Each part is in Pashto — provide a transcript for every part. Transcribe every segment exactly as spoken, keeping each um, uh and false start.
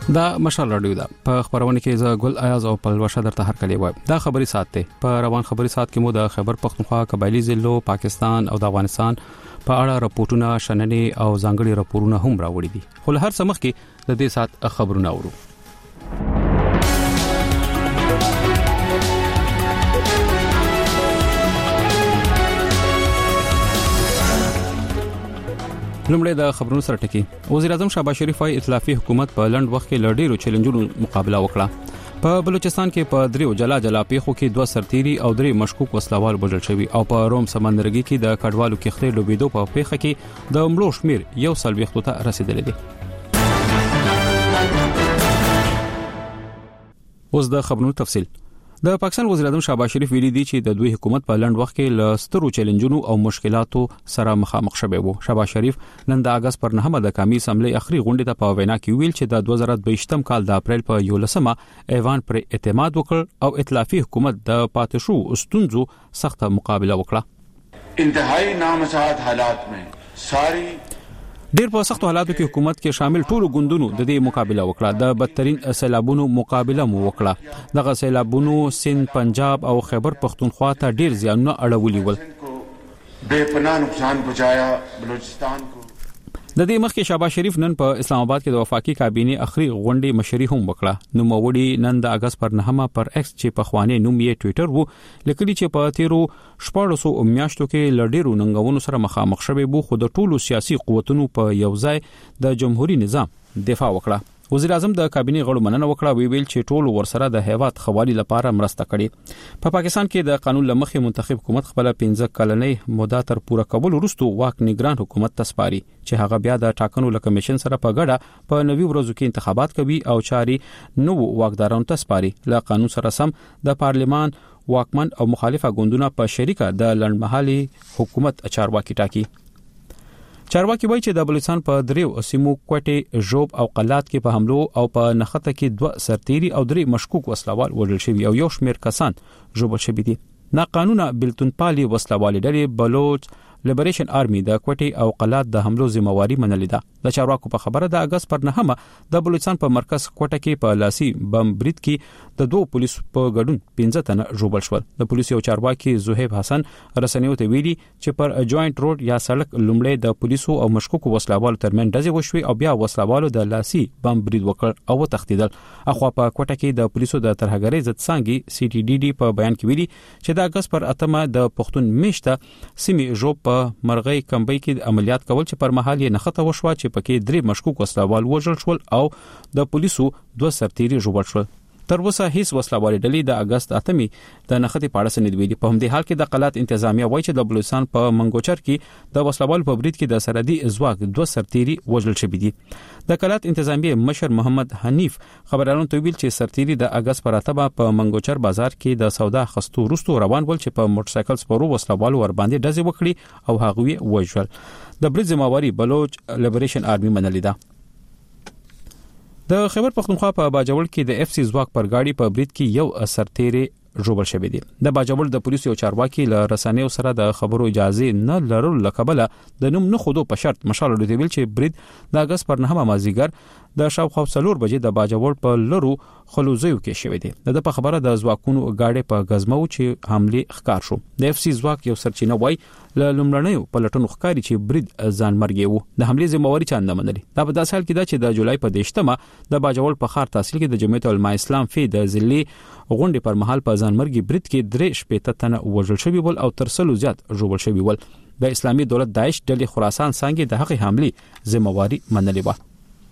دا مشال رادیو دا په خبرونه کې ز ګل ایاز او پلوشه درته هر کلی وای دا خبري ساتي په روان خبري سات کې مو د خبر پختونخوا قبایلی ضلعو پاکستان او د افغانستان په اړه راپورټونه شننې او ځانګړي راپورونه هم راوړي دي خو له هر څه مخکې د دې سات خبرونه اورو لومړی د خبرونو سره ټکی وزیر اعظم شهباز شریف وايي ائتلافي حکومت په لند وخت کې لړډیرو چیلنجونو مقابله وکړه په بلوچستان کې په دریو جلا جلا پیښو کې دوه سرتيري او درې مشکوک وسلوال وژل شوي او په روم سمندرګي کې د کډوالو کښتۍ ډوبېدو په پیښه کې د مړو شمیر یو سل وختو ته رسیدلی دی اوس د خبرونو تفصیل د پاکستان وزیر اعظم شهباز شریف ویلي دی چې د دوی حکومت په لند وخت کې له سترو چیلنجونو او مشکلاتو سره مخامخ شوی وو. شهباز شریف نن د اگست پر نهمه د قومي اسمبلی اخري غونډه ته په وینا کې ویل چې د دوه زره دوه کال د اپریل په یولسمه ایوان پر اعتماد وکړ او ائتلافي حکومت د پاتشو استونزو سخته مقابله وکړه. انتهایی نامساعد حالات में ساری ډیر په سختو حالاتو کې حکومت کې شامل ټولو ګوندونو د دې مقابله وکړه. د بدترین سیلابونو مقابله مو وکړه. دغه سیلابونو سند، پنجاب او خیبر پختونخوا ته ډیر زیانونه اړولي ول. بے پناه نقصان پہنچایا بلوچستان کو. د دې مخکې شهباز شریف نن په اسلام آباد کې د وفاقي کابینه اخري غونډې مشري هم وکړه. نو موړي نن د اگست پر نهمه پر ایکس چې په خوانې نوم یې ټوئیټر وو لیکلي چې په تیرو شپږ سوه میاشتو کې لړډیرو ننګونو سره مخامخ شوی بو خو د ټولو سیاسي قوتونو په یو ځای د جمهوریت نظام دفاع وکړه. وزیر اعظم د کابینه غړو مننه وکړه وی ویل چې ټول ورسره د هیواد خوالي لپاره مرسته کړي. په پاکستان کې د قانون لمخې منتخب حکومت خپل پنځه کلنۍ موده تر پوره کول وروسته واک نگران حکومت تسپاري چې هغه بیا د ټاکنو له کمیشن سره په ګډه په نوي ورځو کې انتخابات کوي او چاري نو واکدارانو تسپاري. له قانون سره سم د پارلیمان واکمن او مخالفه ګوندونه په شریکه د لړمحالي حکومت چارواکي ټاکي. چارواکي وایي چې د بلوچستان په دریو سیمو کوټه، ژوب او قلات کې په حملو او په نخته کې دوه سرتيري او درې مشکوک وسلوال وژل شوي او یو شمېر کسان ژوبل شوي دي. ناقانونه بلتونپالي وسلوالي ډلې بلوچ لیبریشن آرمي د کوټه او قلات د حملو ذمہواری منلې ده. د چارواکو په خبره د اگست پر نهمه د بلوچستان په مرکز کوټه کې په لاسي بم برید کې د دوه پولیسو په ګډون پنځه تنه ژوبل شول. د پولیسو یو چارواکي زهیب حسن رسنیو ته ویلي چې پر جوائنٹ روډ یا سړک لومړی د پولیسو او مشکوکو وسلوالو ترمن ډزې وشوي او بیا وسلوالو د لاسي بم برید وکړ او تښتیدل. اخوا په کوټه کې د پولیسو د ترهګرۍ ضد څنګه سی ټي ډي ډي په بیان کې ویلي چې د اگست پر اتمه د پښتون میشته سیمې ژوب په مرغۍ کمبۍ کې عملیات کول چې پر مهال یې نخته وشوه چې پکې درې مشکوک وسلوال وژل شول او د پولیسو دوه سرتيري ژوبل شول. تر اوسه هیڅ وسلوالي ډلې د اگست اتمې د نخته پاړه سند ویلي. په همدې حال کې د قلات انتظامیه وایي چې د بلوچستان په منګوچر کې د وسلوال په برید کې د سرحدي ځواک دوه سرتيري وژل شوي دي. د قلات انتظامیه مشر محمد حنیف خبرانو ته ویل چې سرتيري د اگست پر اتمه په منګوچر بازار کې د سودا خستو وروسته روان ول چې په موټر سایکل سپورو وسلوال ور باندې ډزې وکړي او هغه یې وژل. د برید ذمہواری بلوچ لیبریشن آرمي منلې ده. د خیبر پختونخوا په باجوړ کې د اف سی ځواک پر گاډي په برید کې یو سرتيري ژوبل شوی دی. د باجوړ د پولیسو چارواکي له رسنیو سره د خبرو اجازه نه لرلو لکبله د نوم نه خودو په شرط مشال ورته ویل چې برید د اگست پر نهمه مازیګر د شاوخوا څلور بجې د باجوړ په لرو خلوزیو کې شوی دی. د په خبره د ځواکونو گاډي په غزمو چې حمله ښکار شو. د اف سی ځواک یو سرچینه وای ل لمړنیو پلټنو ښکاری چې برید ځان مرګي وو. د حمله ذمہواری چا نه منلي. دا په داسې حال کې دا چې د جولای په دیشتمه د باجوړ په خار تحصیل کې د جمعیت العلماء اسلام فی د ضلع غونډې پر مهال په ځان مرګي برید کې درې شپېته تنه وژل شوي ول او تر سلو زیات ژوبل شوي ول. د اسلامي دولت داعش ډلې خراسان څنګه د هغې حمله ذمہواری منلې و.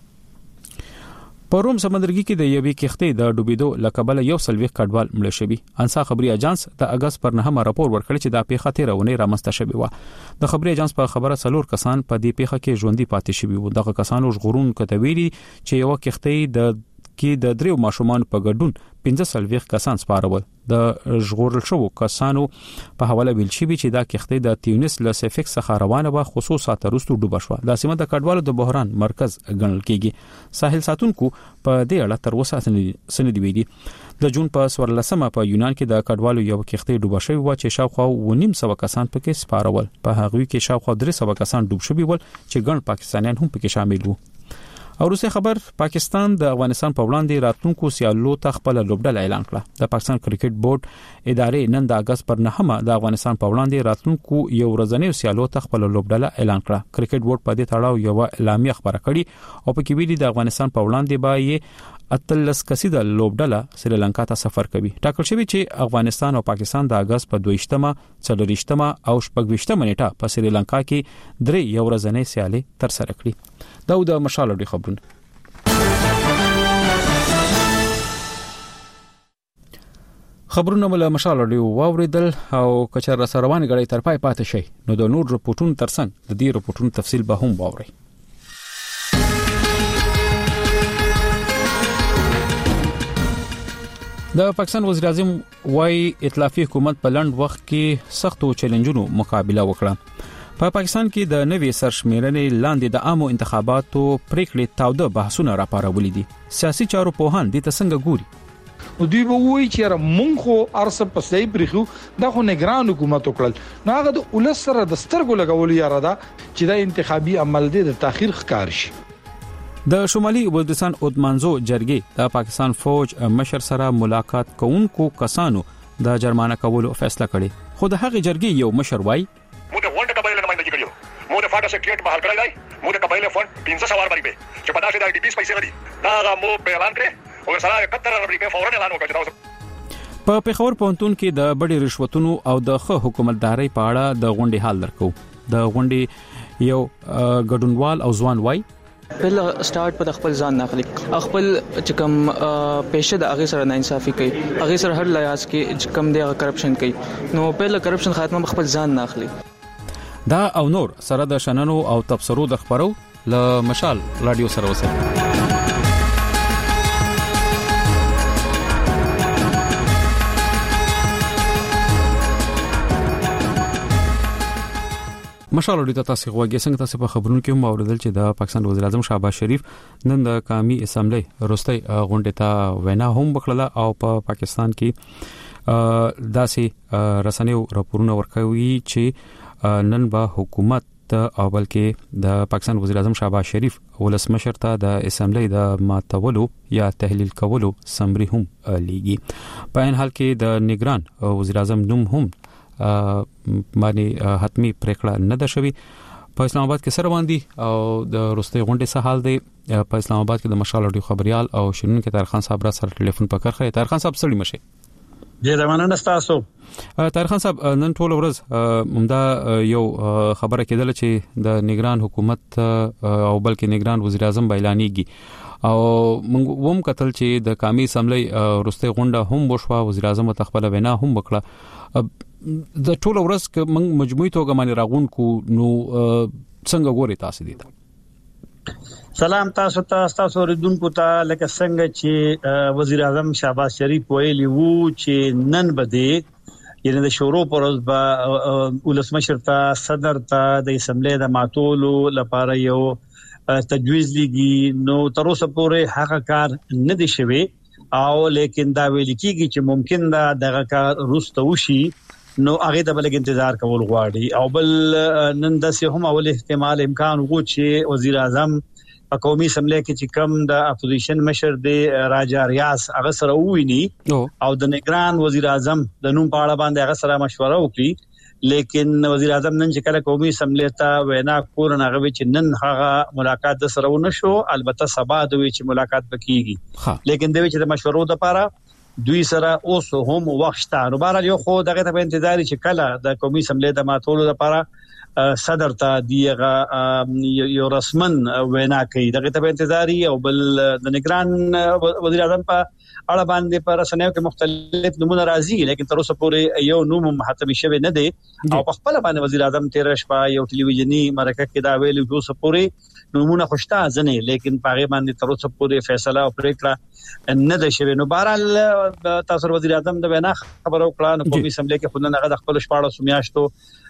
په روم سمندرګي کې د یوې کښتۍ د ډوبېدو لکبله یو سلويخ کډوال مړ شوی. انسا خبري اژانس د اگست پر نهمه راپور ورکړ چې د پیښه تیرونه رامنځته شوې و. د خبري اژانس په خبره څلور کسان په دې پیښه کې ژوندۍ پاتې شوي وو. دغه کسانو ژغورون کتویري چې یو کښتۍ د کې د دریو ماشومان په ګډون پنځه سلويخ کسان سپارول. د ژغورل شوو کسانو په حواله ویل شوی چې دا کښتۍ د تیونس له سیفکس څخه روانه و خصوصا ترستو ډوبه شو. د سیمه د کډوالو د بحران مرکز ګڼل کیږي. ساحل ساتونکو په دې اړه تر اوسه سند ویلي. د جون په څوارلسمه په یونان کې د کډوالو یو کښتۍ ډوبه شوې و چې شاوخوا و نیم سو کسان پکې سپارول. په هغه کې شاوخوا درې سو کسان ډوب شوي ول چې ګڼ پاکستانیان هم پکې شامل وو. او روسي خبر پاکستان د افغانستان په وړاندې راتلونکو سیالو ته خپل لوبډله اعلان کړه. د پاکستان کرکټ بورډ ادارې نن د اگست پر نهمه د افغانستان په وړاندې راتلونکو یو ورځنیو سیالو ته خپل لوبډله اعلان کړه. کرکټ بورډ په دې تړاو یو اعلامیه خبره کړې او په کې ویلي د افغانستان په وړاندې به اتلس کسیده لوبډله سریلانکا ته سفر کوي. ټاکل شوی چې افغانستان او پاکستان د اگست په دویشتمه، څلوریشتمه او شپږویشتمه نیټه په سریلانکا کې درې یو ورځنۍ سیالي تر سره کړي. دا د مشال اړې خبرونه. خبرونه مله مشال اړې واوریدل او کچر سره روان غړي تر پای پاتې شي نو د نور رپورټونو ترڅنګ د دې رپورټونو تفصیل به هم واوري. د پاکستان وزیر اعظم وايي ائتلافي حکومت په لنډ وخت کې سختو چیلنجونو مقابله وکړه. په پاکستان کې د نوې سرشمیرنې لاندې د عامو انتخاباتو پریکړې تاوده بحثونه راپارولې دي. سیاسي چارو پوهان دې ته څنګه ګوري؟ او دوی به وایي چې را مونږ خو ارسه پسې پرخو دا خو نگران حکومت وکړل. نو هغه د ولس سره د سترګو لګول یاره ده چې دا انتخابي عمل دی د تاخير ښکار شي. د شمالي وزیرستان اودمانزو جرګې د پاکستان فوج مشر سره ملاقات کوونکو کسانو د جرمانه کولو فیصله کړې. خو د هغې جرګې یو مشر وایي موږ د غونډه قبایل نه مایندګي کړیو. موږ د فاټا سیکریټ بحال کړی دی. موږ د قبایل فند پنځه سوار باندې چې په داسې د ډي پی اس پیسې غړي دا هغه مو په اعلان کړی او سره اکهتر روپۍ فورا اعلان وکړ. په پیښور پوهنتون کې د بډې رشوتونو او د ښه حکومتدارۍ په اړه د غونډې حال درکو. د غونډې یو ګډونوال او ځوان وایي بل سٹارټ په خپل ځان ناخلي خپل چې کوم پېښه د هغه سره ناانصافي کوي هغه سره هر لحاظ کې چې کوم دی کرپشن کوي نو په کرپشن خاتمه خپل ځان ناخلي. دا او نور سره د شننو او تبصرو د خبرو ل مشال رادیو سره وسه. مشال اړیته تاسو غوږی څنګه تاسو په خبرونو کې هم اوریدل چې د پاکستان وزیر اعظم شهباز شریف نن د قومي اسمبلی روستي غونډه ته وینا هم وکړه او په پاکستان کې داسې رسنیو راپورونه ورکوي چې نن به حکومت او بلکې د پاکستان وزیر اعظم شهباز شریف ولسمشر ته د اسمبلی د ماتولو یا تحلیل کولو سمري هم لیږي. په ان حال کې د نگران وزیر اعظم نوم هم باندې حتمی پریکړه نه ده شوی. په اسلام آباد کې سره باندې او د روستي غونډې سره حال دی. په اسلام آباد کې د مشال اډیو خبريال او شنن کې طاهر خان صاحب را سره ټلیفون پکړ خې. طاهر خان صاحب سړی مشه ډیر مننه تاسو. طاهر خان صاحب نن ټول ورځ همدا یو خبره کېدل چې د نگران حکومت او بلکې نگران وزیر اعظم اعلانېږي او موږ هم کتل چې د قومي اسمبلی روستي غونډه هم وشوه. وزیر اعظم تخپل وینا هم وکړه. د ټول ورځ ک موږ مجموعي توګه باندې راغون کو نو څنګه ګوري تاسو دې؟ سلام تاسو ته تاسو ردونکو ته لکه څنګه چې وزیر اعظم شهباز شریف ویلي وو چې نن بده یعنی د شورو پر ورځ به ولسمشر ته صدر ته د اسمبلی د ماتولو لپاره یو تجویز لګي. نو تر اوسه پورې هغه کار نه دی شوی او لیکن دا ویل کیږي چې ممکن دا دغه کار روسته وشي. نو هغه د بلګ انتظار کول غواړي او بل نن د سه هم اول احتمال امکان وو چې وزیر اعظم په قومي اسمبلی کې چې کم د اپوزیشن مشر دی راجا ریاض هغه سره وویني او د نگران وزیر اعظم د نوم په اړه باندې هغه سره مشوره وکړي. لیکن وزیر اعظم نن چې کله قومي اسمبلی ته وینا کورن هغه چې نن هغه ملاقات د سره ونه شو. البته سبا دوی چې ملاقات وکړي لیکن دوی چې د مشورو د لپاره دوی سره اوس هم وخت شته. نو بهر یو خو دغه ته په انتظار چې کله د قومي اسمبلی د ماتولو لپاره صدر ته دیغه یو رسمن وینا کوي دغه ته په انتظار او بل د نگران وزیر اعظم په اړه باندې پر رسنیو کې مختلف نمونه راځي لیکن تر اوسه پورې یو نوم محتمی شوی نه دی او په خپل باندې وزیر اعظم تیر شپه یو ټلویزیونی مرکه کې دا ویلي چې اوسه پورې نمونه خوشته ځنه لیکن پاغه باندې تر اوسه پورې فیصله او پریکړه نه ده شوی. نو بهرحال تاسو وزیر اعظم د وینا خبرو کړه نو قومي اسمبلی کې خلنه هغه د خپل شپاړو سمیاشتو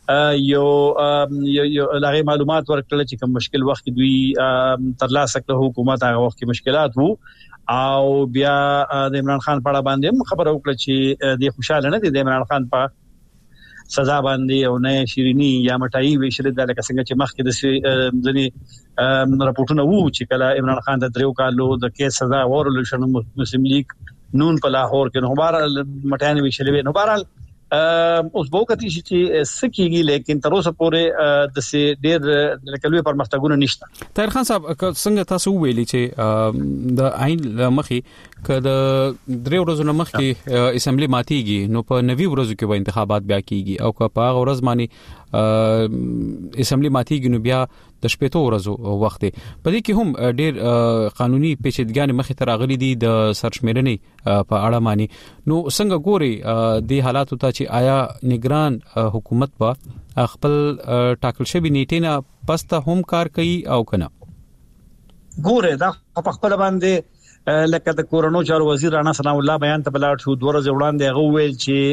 یو یو لغه معلومات ورکړل چې کوم مشکل وخت دوی ترلاسه کړ حکومت هغه وخت کې مشکلات وو او بیا د عمران خان په اړه باندې خبرو وکړه چې د خوشاله نه دي د عمران خان په سزا باندې او نه شیرینی یا مټای ویشل د لکه څنګه چې مخکې د ځنی راپورټونه وو چې کله عمران خان د دریو کالو د کیس سزا ورول شنو مسلم لیگ نون په لاهور کې نو بهر مټایان ویشلې نو بهر اوس به کتی چې سکیږي لیکن تر اوسه پورې د سي ډېر لکلوي پرمختګونه نشته. طاهر خان صاحب څنګه تاسو ویلي چې د عین مخي کله درې ورځې مخکې اسمبلی ماتيږي نو په نوي ورځو کې به انتخابات بیا کیږي او که په هغه ورځ باندې اسمبلی ماتيږي نو بیا د شپږ ورځو وخت دی. په دې کې هم ډېر قانوني پیچیدګۍ مخې ته راغلي دي د سرشمیرنې په اړه مانی. نو څنګه ګوري د حالاتو ته چې آیا نگران حکومت با خپل ټاکل شوی نیټه نه پسته هم کار کوي او کنه؟ ګوره دا په خپل باندې لکه د کورونو چارو وزیر رانا ثنا الله بیان ته بلاړ شو دوه ورځې وړاندې هغه ویل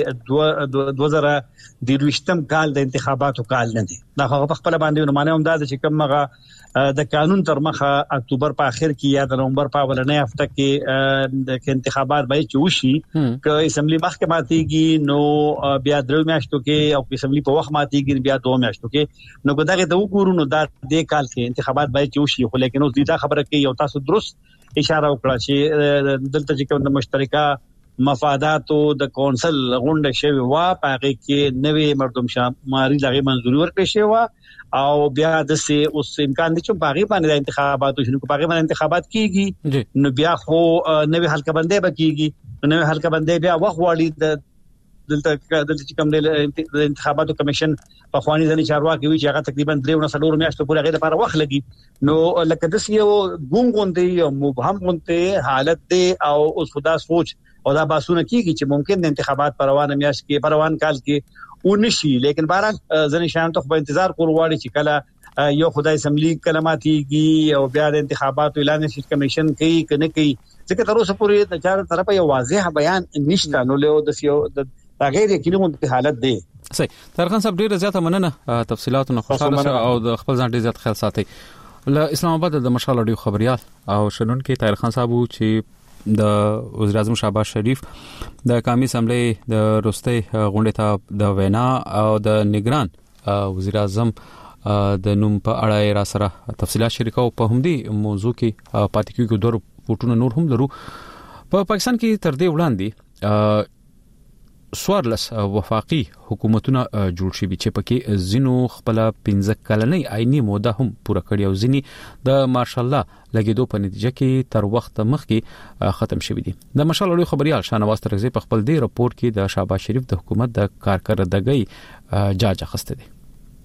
چې دوه هزار درویشتم کال د انتخاباتو کال نه دی. دا په خپل باندې نو معنی هم دا چې کوم هغه د قانون تر مخه اکتوبر په اخر کې یا د نومبر په اولنۍ هفته کې د انتخابات به چوشي ک اسمبلی محکمه ماتيږي نو بیا درو میاشتو کې او اسمبلی په وخت ماتيږي بیا دوه میاشتو کې نو دغه د وګورو نو دا د کال کې انتخابات به چوشي خو لیکن اوس دا خبره کوي او تاسو درست اشاره وکړه چې دلته چې کوم مشترکه مفاداتو د کونسل غونډه شوی وا پاره کې نوې مردم شماري دغه منځوري ورکړي شوی وا او بیا د سي اوس امکان دي چې باغی باندې انتخابات شنو باغی باندې انتخابات کیږي نو بیا خو نوې حلقه بندي بکیږي نوې حلقه بندي بیا وخت واړي د دلته دلته کوم د انتخاباتو کمیشن په خواني ځنی چارواکي وی چې هغه تقریبا درې ونسلور میاشتو پورې غیر لپاره وخت لګي نو لکه د سیو ګونګوندې او مبهم غونته حالت دی او اوس خدا سوچ او دا باسونه کیږي چې ممکن د انتخابات پروانه میاشت کې پروان کال کې ونشي لیکن بهرحال ځنی شان ته په انتظار کول واړي چې کله یو خدای اسمبلی کلماتيږي او بیا د انتخاباتو اعلان شي کمیشن کوي کنه کوي ځکه تر اوسه پورې د چار طرفه یو واضح بیان نشته نو له د سیو د غیر یقیني حالت دی. صحیح. طاهر خان صاحب ډیره زیاته مننه تفصيلات نو خوشاله او د خپل ځان ډیر زیات خیال ساتي. له اسلام آباد د مشال اډیو خبريال او شنن کې طاهر خان صاحب چې د وزیر اعظم شهباز شریف د قومي اسمبلی د روستي غونډه ته د وینا او د نگران وزیر اعظم د نوم په اړه را سره تفصيلات شریکو په همدي موضوع کې پاتې کېږي دوه پورټونه نور هم لرو. په پاکستان کې تر دې وړاندې سوارلس وفاقي حکومتونه جوړ شي چې پکې زینو خپل پنځه کلنۍ آئینی موده هم پوره کړی او زینی د ماشالله لګیدو په نتیجه کې تر وخت مخکې ختم شوی دي. د مشال اړیو خبريال شانواز ترغزي په خپل دی راپور کې د شهباز شریف د حکومت د کارکردګۍ جاج اخسته دي.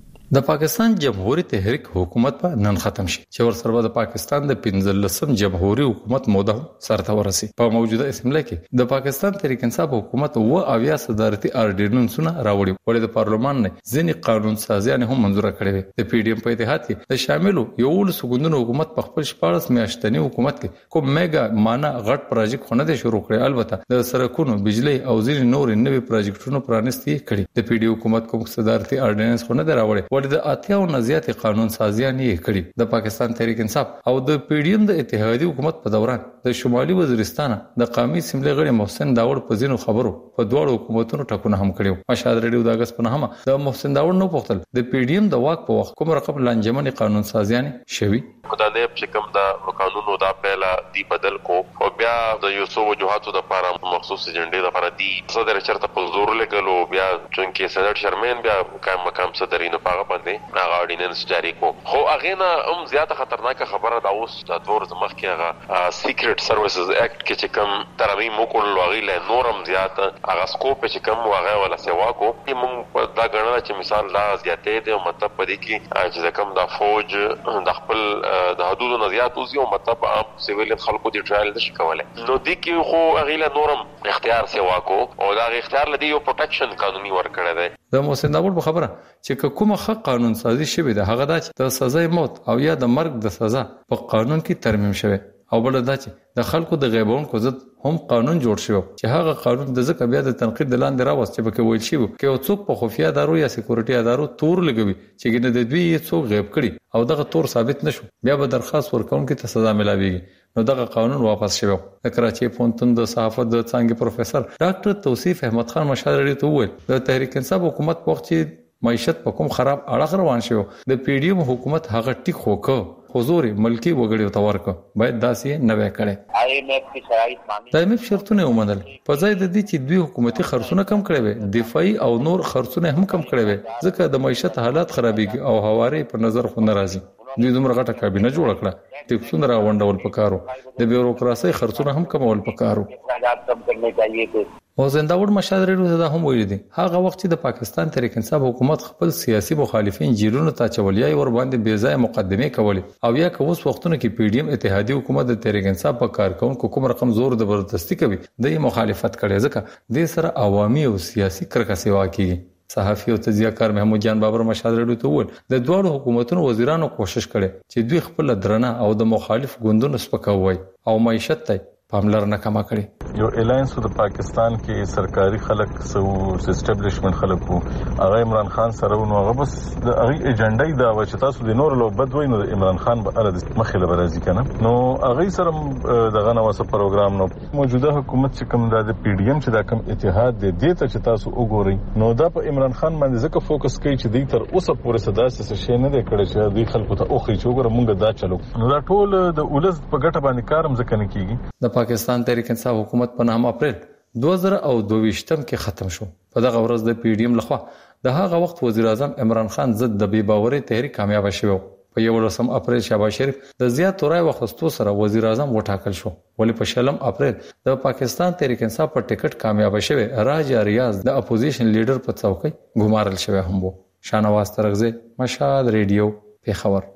د پاکستان جمهوریت تحریک حکومت په نن ختم شي چې ور سره د پاکستان د پنځلسم جمهوریت حکومت موده سرته ورسي. په موجوده اسمبلی کې د پاکستان تحریک انصاف حکومت او اویا صدارتي اورډیننسونه راوړي ولې د پارلمان نه ځینې قانون سازیان هم منزور کړي. د پی ډی ایم په اتحاد کې د شاملو یو لسګوندونو حکومت په خپل شپارس میاشتنی حکومت کې کوم میگا مانا غټ پروژیکټ خونه د شروع کړي. البته د سرکونو بجلی او ځینې نور نوي پروژیکټونو پرانستي کړي. د پی ډی حکومت کوم صدارتي اورډیننس خونه دراوړي ولې د اتیاو نزيات قانون سازیان یې کړي. د پاکستان تحریک انصاف او د پی ډی ایم د اتحادیه حکومت په دوران د شمالي وزیرستان د قومي اسمبلی غړي محسن داوود په ځینو خبرو په دوه حکومتونو ټکونه هم کړیو. مشهد ریډیو د اگست په نهمه د محسن داوود نو پختل د پی ډی ایم د واک په وخت کوم رقم لانجمن قانون سازیان شوی خدانه چې کوم د قانونو دا پهلا دی بدل کو او بیا د یوسو وجوهاتو د لپاره مخصوص ایجنډې د لپاره دی صدر چرته په زور لګلو بیا چونکه سېنات شرمن بیا قائم مقام صدرینو په باندې هغه اورډیننس جاری کو خو هغه نه هم زیاته خطرناک خبره دا اوس د دور زمخ کې هغه سیکریټ سروسز اکټ کې چې کوم ترمیم وکړل واغې له نورم زیاته هغه سکوپ چې کوم واغې ولا سیوا کو موږ په دا غنل چې مثال لا زیاتې دی او مطلب پدې کې چې کوم د فوج د خپل د حدودو نه زیات اوسي او مطلب عام سیویل خلکو دی ټرایل نشي کولای نو دي کې خو هغه له نورم اختیار سیوا کو او دا اختیار لدی یو پروټیکشن قانوني ورکړی دی. د محسن داوود په خبره چې کومه حق قانون سازي شوی ده هغه د د سزا موت او یا د مرګ د سزا په قانون کې ترمیم شوی او بل دا چې د خلکو د غیبونکو ضد هم قانون جوړ شوی چې هغه قانون د ځکه بیا د تنقید د لاندې راوست چې پکې ویل شي چې یو څوک په خفیا ادارو یا سکیورټي ادارو تور لګوي چې ګنه د دوی څوک غیب کړي او دغه تور ثابت نشو بیا به درخواست ورکون کې ته سزا ملاويږي نو دغه قانون واپس شوی. د کراچي پونتون د صحافت د څنګه پروفیسور ډاکټر توصیف احمد خان مشاور ته وویل د تحریک انصاف حکومت په وخت چې معیشت په کوم خراب اړه روان شو د پی ډی ایم حکومت هغه ټیک وکړ حضور ملکی وګړي ته ورک باید داسې نه وکړي. آی ایم ایف کی شرایط مانی د ایم ایف شرطونه ومنل په ځای د دې چې دوی حکومتي خرڅونه کم کړي وي دفاعي او نور خرڅونه هم کم کړي وي ځکه د معیشت حالات خرابېږي او هواري په نظر خو ناراضي. دوی دومره غټه کابینه جوړ کړه ټیکسونه راوندول پکارو د بیوروکراسي خرڅونه هم کمول پکارو. او زنداور مشاور دا هم ویل دي هغه وخت چې د پاکستان تحریک انصاف حکومت خپل سیاسي مخالفین جیلونو ته چولیای ور باندې بې ځای مقدمه کولې او یا کوس وختونه کې پی ډی ایم اتحادیه حکومت د تحریک انصاف په کارکونکو کوم رقم زور زبردستی کوي د مخالفت کړي ځکه د سره عوامي او سیاسي کرکه سیوا کوي. صحافي او تجزیه‌کار محمود جان بابر مشاور ته وویل د دوه حکومتونو وزیرانو کوشش کړي چې دوی خپل درنه او د مخالف ګوندونو سپکاوي او معیشت ته پاملرنه کما کړي. یو الاینس د پاکستان کې سرکاري خلک سو اسټابلیشمنت خلک وو هغه عمران خان سره نو هغه بس د هغه ایجنډای دا و چې تاسو د نور لو بدوي نو عمران خان به ال مخله برازي کنه نو هغه سره دغه نو وسه پروګرام نو موجوده حکومت چې کوم د پی ډی ایم چې دا کوم اتحاد دی د ته چې تاسو وګورئ نو دا په عمران خان باندې ځکه فوکس کوي چې دوی تر اوسه پورې صداسه څه شي نه دی کړی چې دوی خلکو ته اوخی چې وګوره مونږ دا چلو نو دا ټول د ولس په ګټه باندې کارم ځکه نه کیږي. د پاکستان تحریک انصاف حکومت په نهم اپریل دوه زره دوه کې ختم شو. په دغه ورځ د پی ډی ایم لخوا د هغه وخت وزیر اعظم عمران خان ضد د بې باورۍ تحریک کامیاب شو. په یو لسم اپریل شهباز شریف د زیات تورای وختو سره وزیر اعظم وټاکل شو ولی په شلم اپریل د پاکستان تحریک انصاف پر ټیکټ کامیاب شوه. راجا ریاض د اپوزیشن لیډر په څوکۍ ګمارل شوی هم وو. شانواز ترغزه مشهد ریډیو پیښور.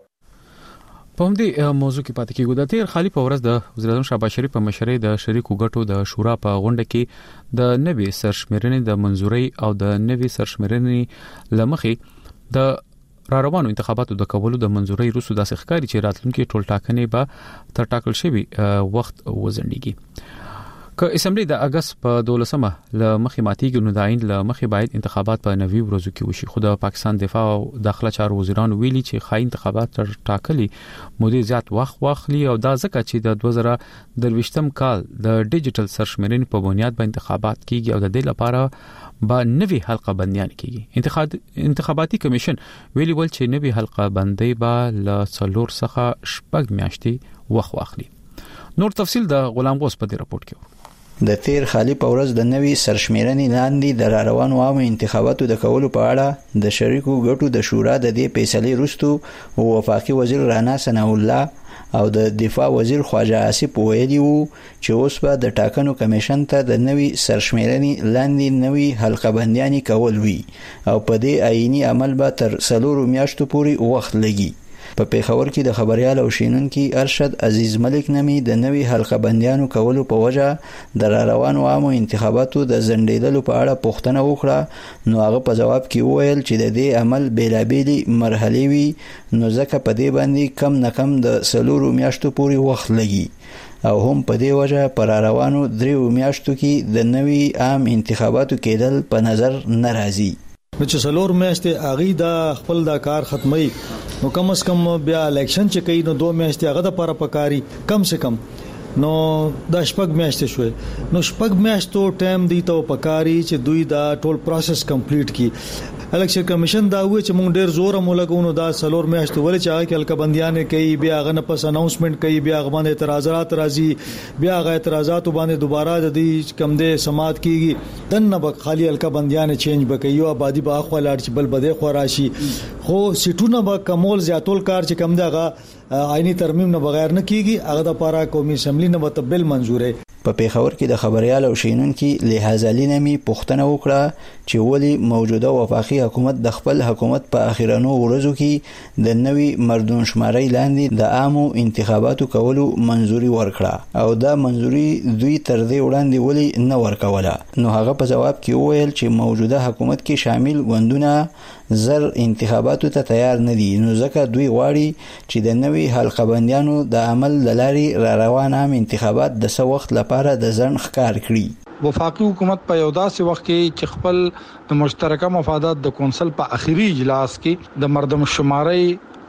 په همدې موضوع کې پاتې کېږو. د تیر خالی په ورځ د وزیر اعظم شهباز شریف په مشرۍ د شریکو ګټو د شورا په غونډه کې د نوي سرشمېرنې د منځوري او د نوي سرشمېرنې لمخې د را روانو انتخاباتو د کولو د منځوري روسو د ښکاری چې راتلونکي ټول ټاکنې به تر ټاکل شوی وخت وزندګي. که اسمبلی د اگست په دولسمه لمخې ماتیږي نو د عین لمخې باید انتخابات په نوي ورځو کې وشي. خو د پاکستان دفاع او داخله چارو وزیران ویلي چې خای انتخابات تر ټاکلي مودې زیات وخت واخلي او دا ځکه چې د دوه زره درویشتم کال د ډیجیټل سرشمېرنې په بنیاد باندې انتخابات کیږي او د دې لپاره با نوي حلقه بندیان کیږي. انتخاب انتخاباتي کمیشن ویلي ول چې نوي حلقه بندي به ل څلور څخه شپږ میاشتې وخت واخلي. نور تفصيل د غلام غوث په دې راپورټ کې. د تیر خالی په ورځ د نوي سرشمېرنې لاندې د را روانو عامو انتخاباتو د کولو په اړه د شریکو ګټو د شورا د دې فیصلې وروسته وفاقي وزیر رانا ثناء الله او د دفاع وزیر خواجه آصف ویلي وو چې اوس به د ټاکنو کمیشن ته د نوي سرشمېرنې لاندې نوي حلقه بندیانې کول وي او په دې آئینی عمل به تر څلورو میاشتو پورې وخت لګي. په پیښور کې د خبريال او شینونکو ارشد عزیز ملک نامي د نوي حلقه بندیانو کولو په وجه د روانو عامو انتخاباتو د زندیدلو په اړه پوښتنه وکړه نو هغه په جواب کې وویل چې د دې عمل بیلابېلي مرحلې وي نو ځکه په دې باندې کم نه کم د سلورو میاشتو پورې وخت لګي او هم په دې وجه پر روانو دریو میاشتو کې د نوي عام انتخاباتو کېدل په نظر ناراضي. نو چې سلور میاشتې اغي دا خپل دا کار ختمي نو کم از کم بیا الیکشن چې کوي نو دوه میاشتې هغه د لپاره پکاري کم سے کم نو د شپږ میاشتې شوي نو شپږ میاشتو ټایم دی ته پکاري چې دوی دا ټول پروسس کمپلیټ کړي. الیکشن کمیشن دا وایي چې موږ ډیر زور مولګونو دا سلور میاشتو ولې چې هغه کلک بندیانې کوي بیا هغه نه پس اناونسمنت کوي بیا هغه باندې اعتراضات راځي بیا هغه اعتراضات باندې دوباره د دې کم دې سماعت کیږي دنه به خالی الک بندیانې چینج بکي یو آبادی به اخوا لاړ چې بل بده خو راشي خو سټونه به کمول زیاتول کار چې کم دغه آئینی ترمیم نه بغیر نه کیږي هغه د پاره قومي اسمبلی نه متبل منزوره. په پیښور کې د خبريال او شینونکو لحاظ لینمي پوښتنه وکړه چې ولی موجوده وفاقي حکومت د خپل حکومت په اخیرانو ورځو کې د نوي مردون شماري لاندې د عامو انتخاباتو کولو منزوري ورکړه او دا منزوري دوی تر دې وړاندې ولی نه ورکوله. نو هغه په جواب کې وویل چې موجوده حکومت کې شامل وندونه زر انتخاباتو ته تیار نه دي نو ځکه دوی غواړي چې د نوي حلقه بندیانو د عمل لاري را روان عام انتخابات د څو وخت لپاره د ځن ښکار کړي. وفاقي حکومت په یو داسې وخت کې چې خپل د مشترکه مفادات د کونسل په اخیری اجلاس کې د مردم شماري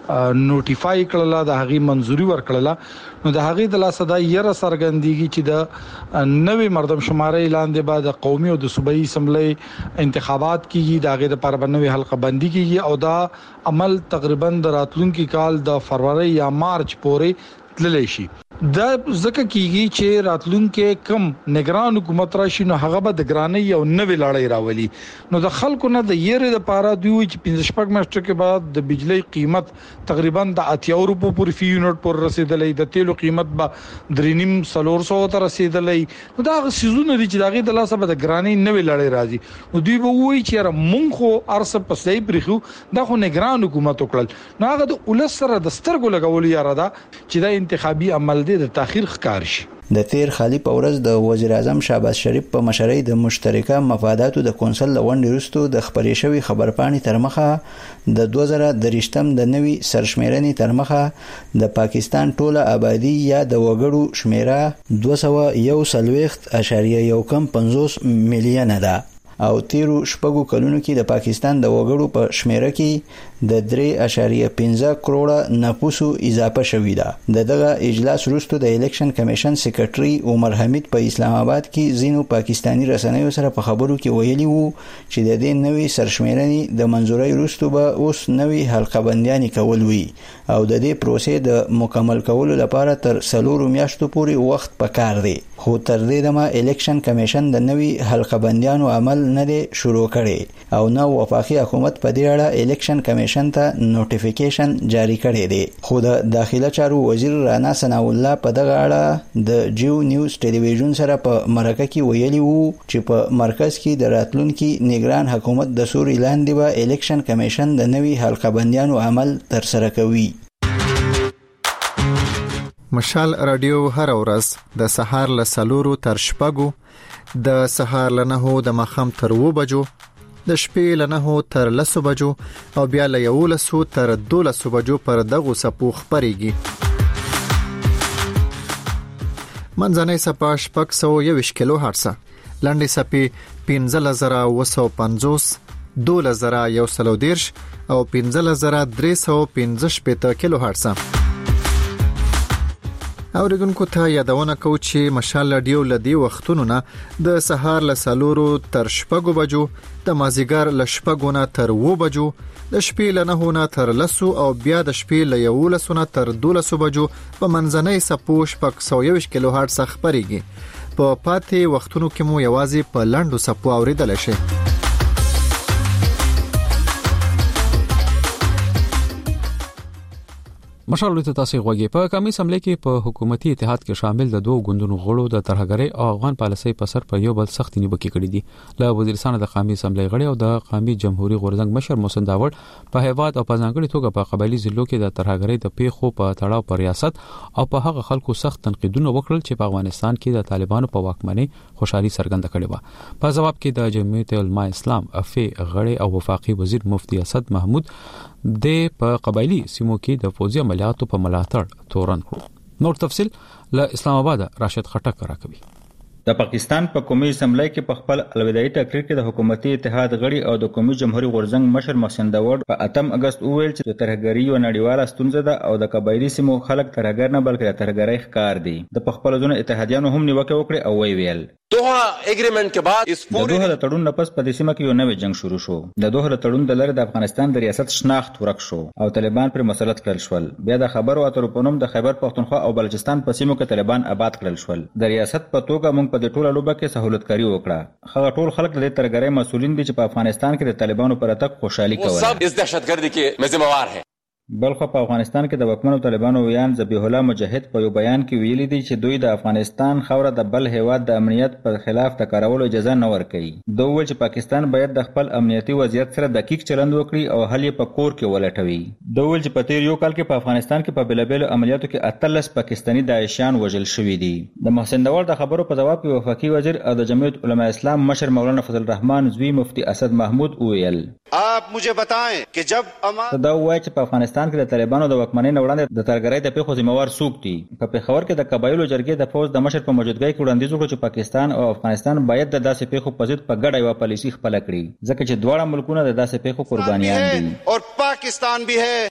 نوټیفای کړل د هغه منځوري ورکړه نو د هغه د لاسه د یره سرګندګي چې د نوې مردم شماري اعلان دی بعد قومي او د صوبایي اسمبلی انتخابات کیږي د هغه د پر بنوي حلقه بندي کیږي او دا عمل تقریبا د راتلونکي کال د فروری یا مارچ پورې تللی شي دا ځکه کیږي چې راتلونکي کم نگران حکومت راشي نو هغه به د ګرانۍ یو نوې لړۍ راولي نو د خلکو نه د یری د پاره دوی چې پنځه شپږ میاشتې کې بعد د بجلی قیمت تقریبا د اتیا روپو پورې فی یونټ پر رسیدلې د تیلو قیمت به درینیم سلور سو ته رسیدلې نو دا سيزونه دي چې دغه د لاسه به د ګرانۍ نوې لړۍ راځي نو دوی به وایي چې مونږ خو ارسه پسې پرخو دا خو نگران حکومت وکړل نو هغه د ولس سره د سترګو لګول یاره دا چې د انتخابي عمل د تاخير ښکار شي د تیر خالی په ورځ د وزیر اعظم شهباز شریف په مشرۍ د مشترکه مفاداتو د کونسل لونډ وروستو د خبرې شوی خبرپاڼې تر مخه د دوه زره درې د نوي سرشمیرنې تر مخه د پاکستان ټوله آبادی یا د وګړو شمیره دوه سوه یو سلويخت اشاریه یو کم پنځوس میلیونه ده او تیرو شپږو کلونو کې د پاکستان د وګړو په شمیره کې د درې اشاریه پنځه کروڑه نفوسو اضافه شوې ده د دغه اجلاس وروسته د الیکشن کمیشن سیکریټري عمر حمید په اسلام آباد کې زینو پاکستانی رسنیو سره په خبرو کې ویلي وو چې د دې نوې سرشمیرنې د منځورۍ وروسته به اوس نوې حلقه بندیانې کول وي او د دې پروسې د مکمل کولو لپاره تر څلورو میاشتو پورې وخت پکار دی خو تر دې دمه الیکشن کمیشن د نوې حلقه بندیانو عمل نه دی شروع کړي او نو وفاقي حکومت په دې اړه الیکشن کمیشن ته نوټیفیکیشن جاری کړی دی خو د داخله چارو وزیر رانا ثنا الله په دغه اړه د جیو نیوز ټلویزیون سره په مرکه کې ویلي وو چې په مرکز کې د راتلونکي نگران حکومت د سوري لاندې به الیکشن کمیشن د نوي حلقه بندیانو عمل تر سره کوي مشال رادیو هر ورځ د سهار له سلورو تر شپږو د سهار له نهو د مخام تر و بجو د شپې له نهو تر لسو بجو او بیا له یولسو تر دولسو بجو پر دغه سپو خبريږي منځنۍ سپا شپږ سوه یوویشت کیلو هرڅه لاندې سپې پنځه زره اوه سوه پنځوس دوله زره یو سل دېرش او پنځه زره درې سوه پنځه شپېته کیلو هرڅه اوریدونکو ته یادونه کو چې مشال رادیو لدی وختونو نه د سهار له سلورو تر شپږو بجو د مازیګر له شپږو نه تر و بجو د شپې له نهو نه تر لسو او بیا د شپې له یولسو نه تر دولسو بجو په منځنۍ سپو شپږ سوه یوویشت کیلو هرټز خبريږي په پاتې وختونو کې مو یوازې په لاندو سپو اوریدل شي مشال ته تاسو غوږی په کمی سملې کې په حکومتي اتحاد کې شامل د دوه ګوندونو غړو د ترهګرۍ او افغان پالیسۍ په سر په یو بل سخت نیوکې کړې دي له وزیرستان د قومي سملې غړي او د قومي جمهوریت غورزنګ مشر محسن داوړ په هیواد او په ځانګړي توګه په قبایلی ضلعو کې د ترهګرۍ د پیښو په تړاو پر ریاست او په هغه خلکو سخت تنقیدونه وکړل چې په افغانستان کې د طالبانو په واکمنۍ خوشحالي څرګنده کړې و په جواب کې د جمعیت العلماء اسلام افي غړي او وفاقي وزیر مفتی اسد محمود د په قبایلی سیمو کې د فوزي عملیاتو په ملاتړ تورن کړو نور تفصيل له اسلام آباد راشد خټک راکوي د پاکستان په قومي اسمبلی کې په خپل الوداعي تقریر کې د حکومتي اتحاد غړي او د قومي جمهوریت غورزنګ مشر محسن داوړ په اتم اگست وویل چې د ترهګرۍ یو نړیواله ستونزه ده او د قبایلی سیمو خلک ترهګر نه بلکې د ترهګرۍ ښکار دي د خپل ځونه اتحادیانو هم نیوکه وکړه او وی ویل دوحه اګریمنت کې بعد اس پورې د دوحه د تړون نه پس په دې سیمه کې یو نوې جنگ شروع شو د دوحه د تړون د لارې د افغانستان د ریاست شناخت ورک شو او طالبان پر مسلط کړل شول بیا د خبرو اترو په نوم د خیبر پختونخوا او بلوچستان په سیمو کې طالبان آباد کړل شول د ریاست په توګه موږ په دې ټوله لوبه کې سہولتکاری وکړه هغه ټول خلک د ترهګرۍ مسولین دي چې په افغانستان کې د طالبانو پر اتک خوشحالي کوي سب اس دهشتګردي کې مزموار ہے بلخو په افغانستان کې د وکمنو طالبانو ویان ذبیح الله مجاهد په یو بیان کې ویلي دي چې دوی د افغانستان خوره د بل هیواد د امنیت پر خلاف د کارولو اجازه نه ورکوي دوی ویل چې پاکستان باید د خپل امنیتي وضعیت سره دقیق چلند وکړي او حل یې په کور کې ولټوي دوی ویل چې په تیر یو کال کې په افغانستان کې په بلبل عملیاتو کې اتلس پاکستانی داعشیان وژل شوي دي د محسن داوړ د خبرو په جواب کې وفاقي وزیر او د جمعیت علماء اسلام مشر مولانا فضل الرحمن زوی مفتی اسد محمود ویل آپ مجھے بتائیں کہ جب دا وایي چې په افغانستان کې د طالبانو د واکمنۍ نه وړاندې د ترهګرۍ د پیښو ذمہوار څوک دي په پېښور کې د قبایلو جرګې د فوج د مشر په موجودګۍ کې وړاندیز وکړ چې پاکستان او افغانستان باید د داسې پیښو په ضد په ګډه یوه پالیسي خپله کړي ځکه چې دواړه ملکونه د داسې پیښو قربانیان دي اور پاکستان بھی ہے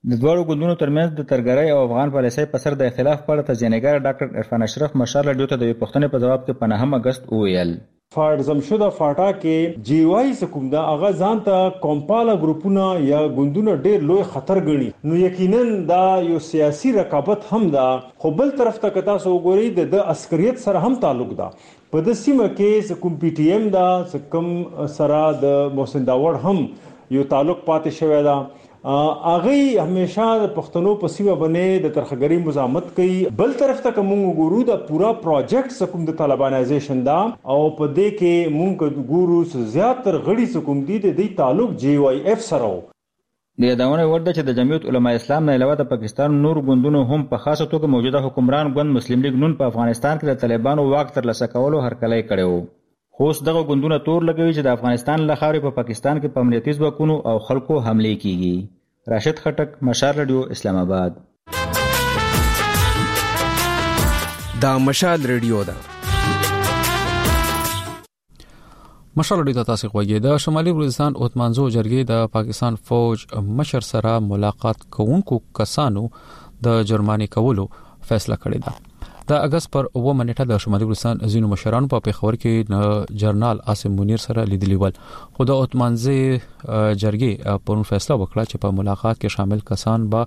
د دوړو ګوندونو ترمنځ د ترګرۍ او افغان پالیسۍ په سر د اختلاف په اړه تجزیه‌نګار ډاکټر عرفان اشرف مشال رادیو ته د یو پښتنې په جواب کې په نهم اگست وویل فارزم شده فاټا کې جی وای سکوم دا اغه ځان ته کومپالا ګروپونه یا ګوندونه ډېر لوی خطر ګڼي نو یقینا دا یو سیاسي رقابت هم ده خو بل طرف ته کتا سو ګوري د عسکریت سره هم تعلق ده په د سیمه کې کوم پی ټی ایم دا کوم سره د محسن داوړ هم یو تعلق پاتې شوی دا اغه همیشه د پښتنو په سیمه باندې د ترخګری مزاحمت کوي بل طرف ته کوم ګورو د پورا پروجیکټ سکوم د طالبانایزیشن دا او په دې کې مونږ ګورو زیاتره غړي سکوم دي د دې تعلق جی وای اف سره د یادونه ورده چې د جمعیت علما اسلام نه علاوه د پاکستان نور ګوندونو هم په خاصه توګه موجوده حکمران ګوند مسلم لیگ نون په افغانستان کې د طالبانو واک ترلاسه کولو هرکلی کړو خو دغه ګوندونه تور لګوي چې د افغانستان له خاورې په پاکستان کې په امنیتي ځواکونو او خلکو حمله کیږي راشد خټک مشال رادیو اسلام آباد دا مشال رادیو ده مشال رادیو ته تاسو غوږی د شمالي بلوچستان اوتمانزو جرګې د پاکستان فوج مشر سره ملاقات کوونکو کسانو د جرماني کولو فیصله کړې ده د اگست پر اوه منېټه د شمالي بلوچستان ازینو مشرانو په پیښور کې جنرال عاصم منیر سره لیدلی ول خو د اوتمانزي جرګې پرون فیصله وکړه چې په ملاقات کې شامل کسان به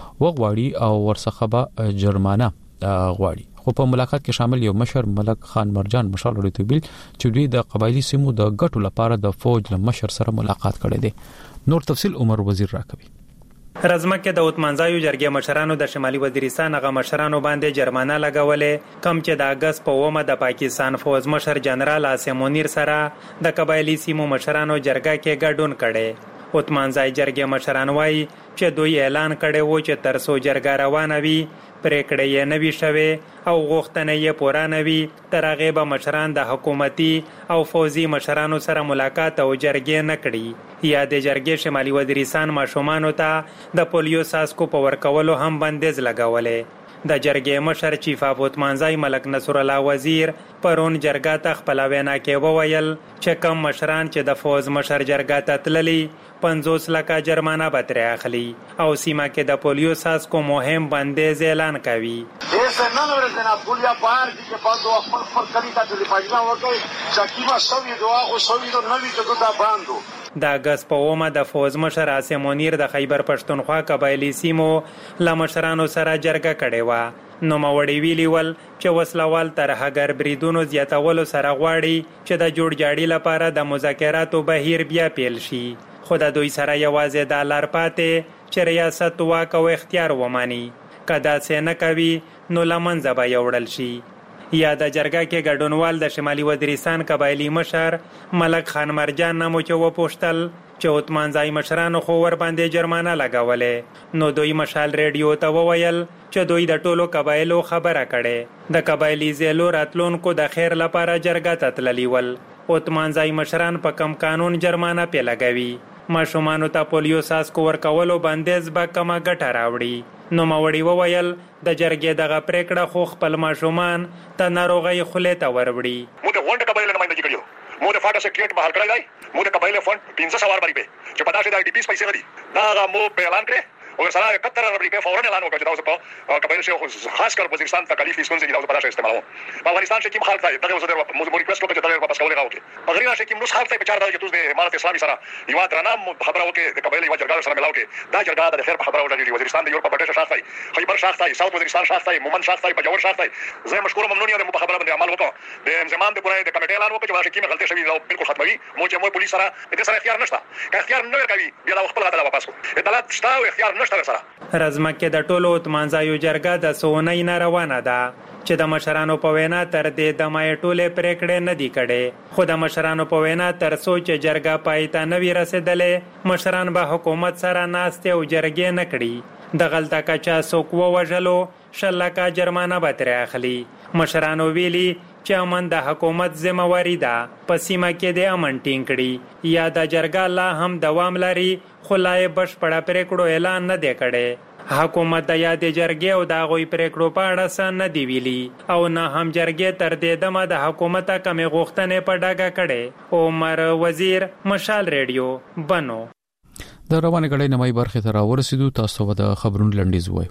وغواړي او ورڅخه به جرمانه غواړي خو په ملاقات کې شامل یو مشر ملک خان مرجان مشال رډو بیل چې دوی د قبایلی سیمو د ګټو لپاره د فوج له مشر سره ملاقات کړي دي نور تفصیل عمر وزیر راکوي رزمکه د اوتمانزایو جرګې مشرانو د شمالي وزیرستان هغه مشرانو باندې جرمانه لګولې کم چې د اگست په اومه د پاکستان فوج مشر جنرال عاصم منیر سره د قبایلی سیمو مشرانو جرګه کې ګډون کړي اوتمانزای جرګې مشران وایي چې دوی اعلان کړي وو چې تر څو جرګه روانه وي پریکړې یې نوي شوه او غوښتنې یې پوره نوي تر هغه به مشران د حکومتي او فوزي مشرانو سره ملاقات او جرګې نه کړي یا د جرګې شمالي وزیرستان ماشومانو ته د پولیو ساسکو په ورکولو هم بندیز لګولې د جرګې مشر چیف اف اوتمانزای ملک نصر الله وزیر پرون جرګه ته خپل وینا کې وویل چې کم مشران چې د فوز مشر جرګه ته تللي پنځوس لکه جرمانه به ترې اخلي او سیمه کې د پولیو ساسکو مهم بندیز اعلان کوي ایسا نن ورځ نه پولیا بهر دي چې په دوه خپل خپل کلی ته د پاجنا ورکوي چې کیما سوي دعا خو سوي نو نوي ته دا باندو د اگست په اومه د فوز مشر عاصم منیر د خیبر پښتونخوا قبایلی سیمو له مشرانو سره جرګه کړې وه نو موړی ویلی ول چې وسلوال تر هغر بریدونو زیاتولو سره غواړي چې د جوړ جاړي لپاره د مذاکراتو بهیر بیا پیل شي خو د دوی سره یوازې د لار پاتې چې ریاست واک او اختیار وماني کدا څه نه کوي نو لمنځه به یوړل شي یا د جرګه کې ګډونوال د شمالي وزیرستان قبایلی مشر ملک خان مرجان نامو چې وپوښتل چې اوتمانزای مشرانو خو ور باندې جرمانه لګولې نو دوی مشال ریډیو ته وویل چې دوی د ټولو قبایلو خبره کړي د قبایلی زیلو راتلونکو د خیر لپاره جرګه ته تللی ول اوتمانزای مشران په کم قانون جرمانه پې لګوي ماشومانو ته پولیو ساسکو ورکولو بندیز به کمه ګټه راوړي نو موړی وویل د جرګې دغه پریکړه خو خپل ماشومان ته ناروغي خولې ته وروړي مو د غونډه قبایل نمائندګي کړیو مو د فاټا سیکریټ بحال کړی دی مو د قبایل فند پنځه سوار باندې به چې پتا شي د ډي پی پیسې غدي دا مو په اعلان کړی او سره اکهتر روپے فورن اعلان وکړ چې تاسو په قبایل شي خاص کر وزیرستان تکلیف هیڅ څنګه تاسو په تاسو استعمالو په افغانستان کې کوم خلک دی دغه وزیر مو ریکوست وکړ چې تاسو واپس کولای راوړي په غیر شي کې نو خلک په چار دا چې تاسو د امارت اسلامي سره یو درنه خبره وکړي د قبایل یو جرګه سره ملاو کې دا جرګه د خیر په خبره وکړي وزیرستان د یورپ په ډېر شاخ دی خیبر شاخ دی ساوث وزیرستان شاخ دی مومن شاخ دی بجور شاخ دی زه مشکور ممنون یم په خبره باندې عمل وکړو د انضمام د پوره د کمیټې اعلان وکړي چې واشه کې غلطي شوی او بالکل ختموي مو چې مو پولیس سره د سره اختیار نشته که اختیار نه ورکوي بیا د خپل غاډه واپس کو اطلاعات شته او اختیار نشته سره رزمکه د ټولو اوتمانزایو جرګه د سونې نه روانه ده چې د مشرانو په وینا تر دې د مای ټوله پریکړې نه دی کړي خو د مشرانو په وینا تر سوچ جرګه پایته نه وی رسیدلې مشران به حکومت سره ناشته او جرګې نه کړي د غلطه کچا سوک وژلو شلکه جرمانه به تر اخلي مشرانو ویلي چې امن د حکومت ذمہواری ده په سیمه کې د امن ټینګ کړي یا د جرګه لا هم دوام لري خو لا یې بشپړه پریکړو اعلان نه دی کړي حکومت د یاد جرګې او د غوي پریکړو په اړه سن نه دی ویلي او نه هم جرګې تر دې دمه د حکومت کمې غوښتنې په ډاګه کړي عمر وزیر مشال ریډیو بنو د روانه غړې نمای برخه ته راورسېدو تاسو د خبرونو لنډیز وایو.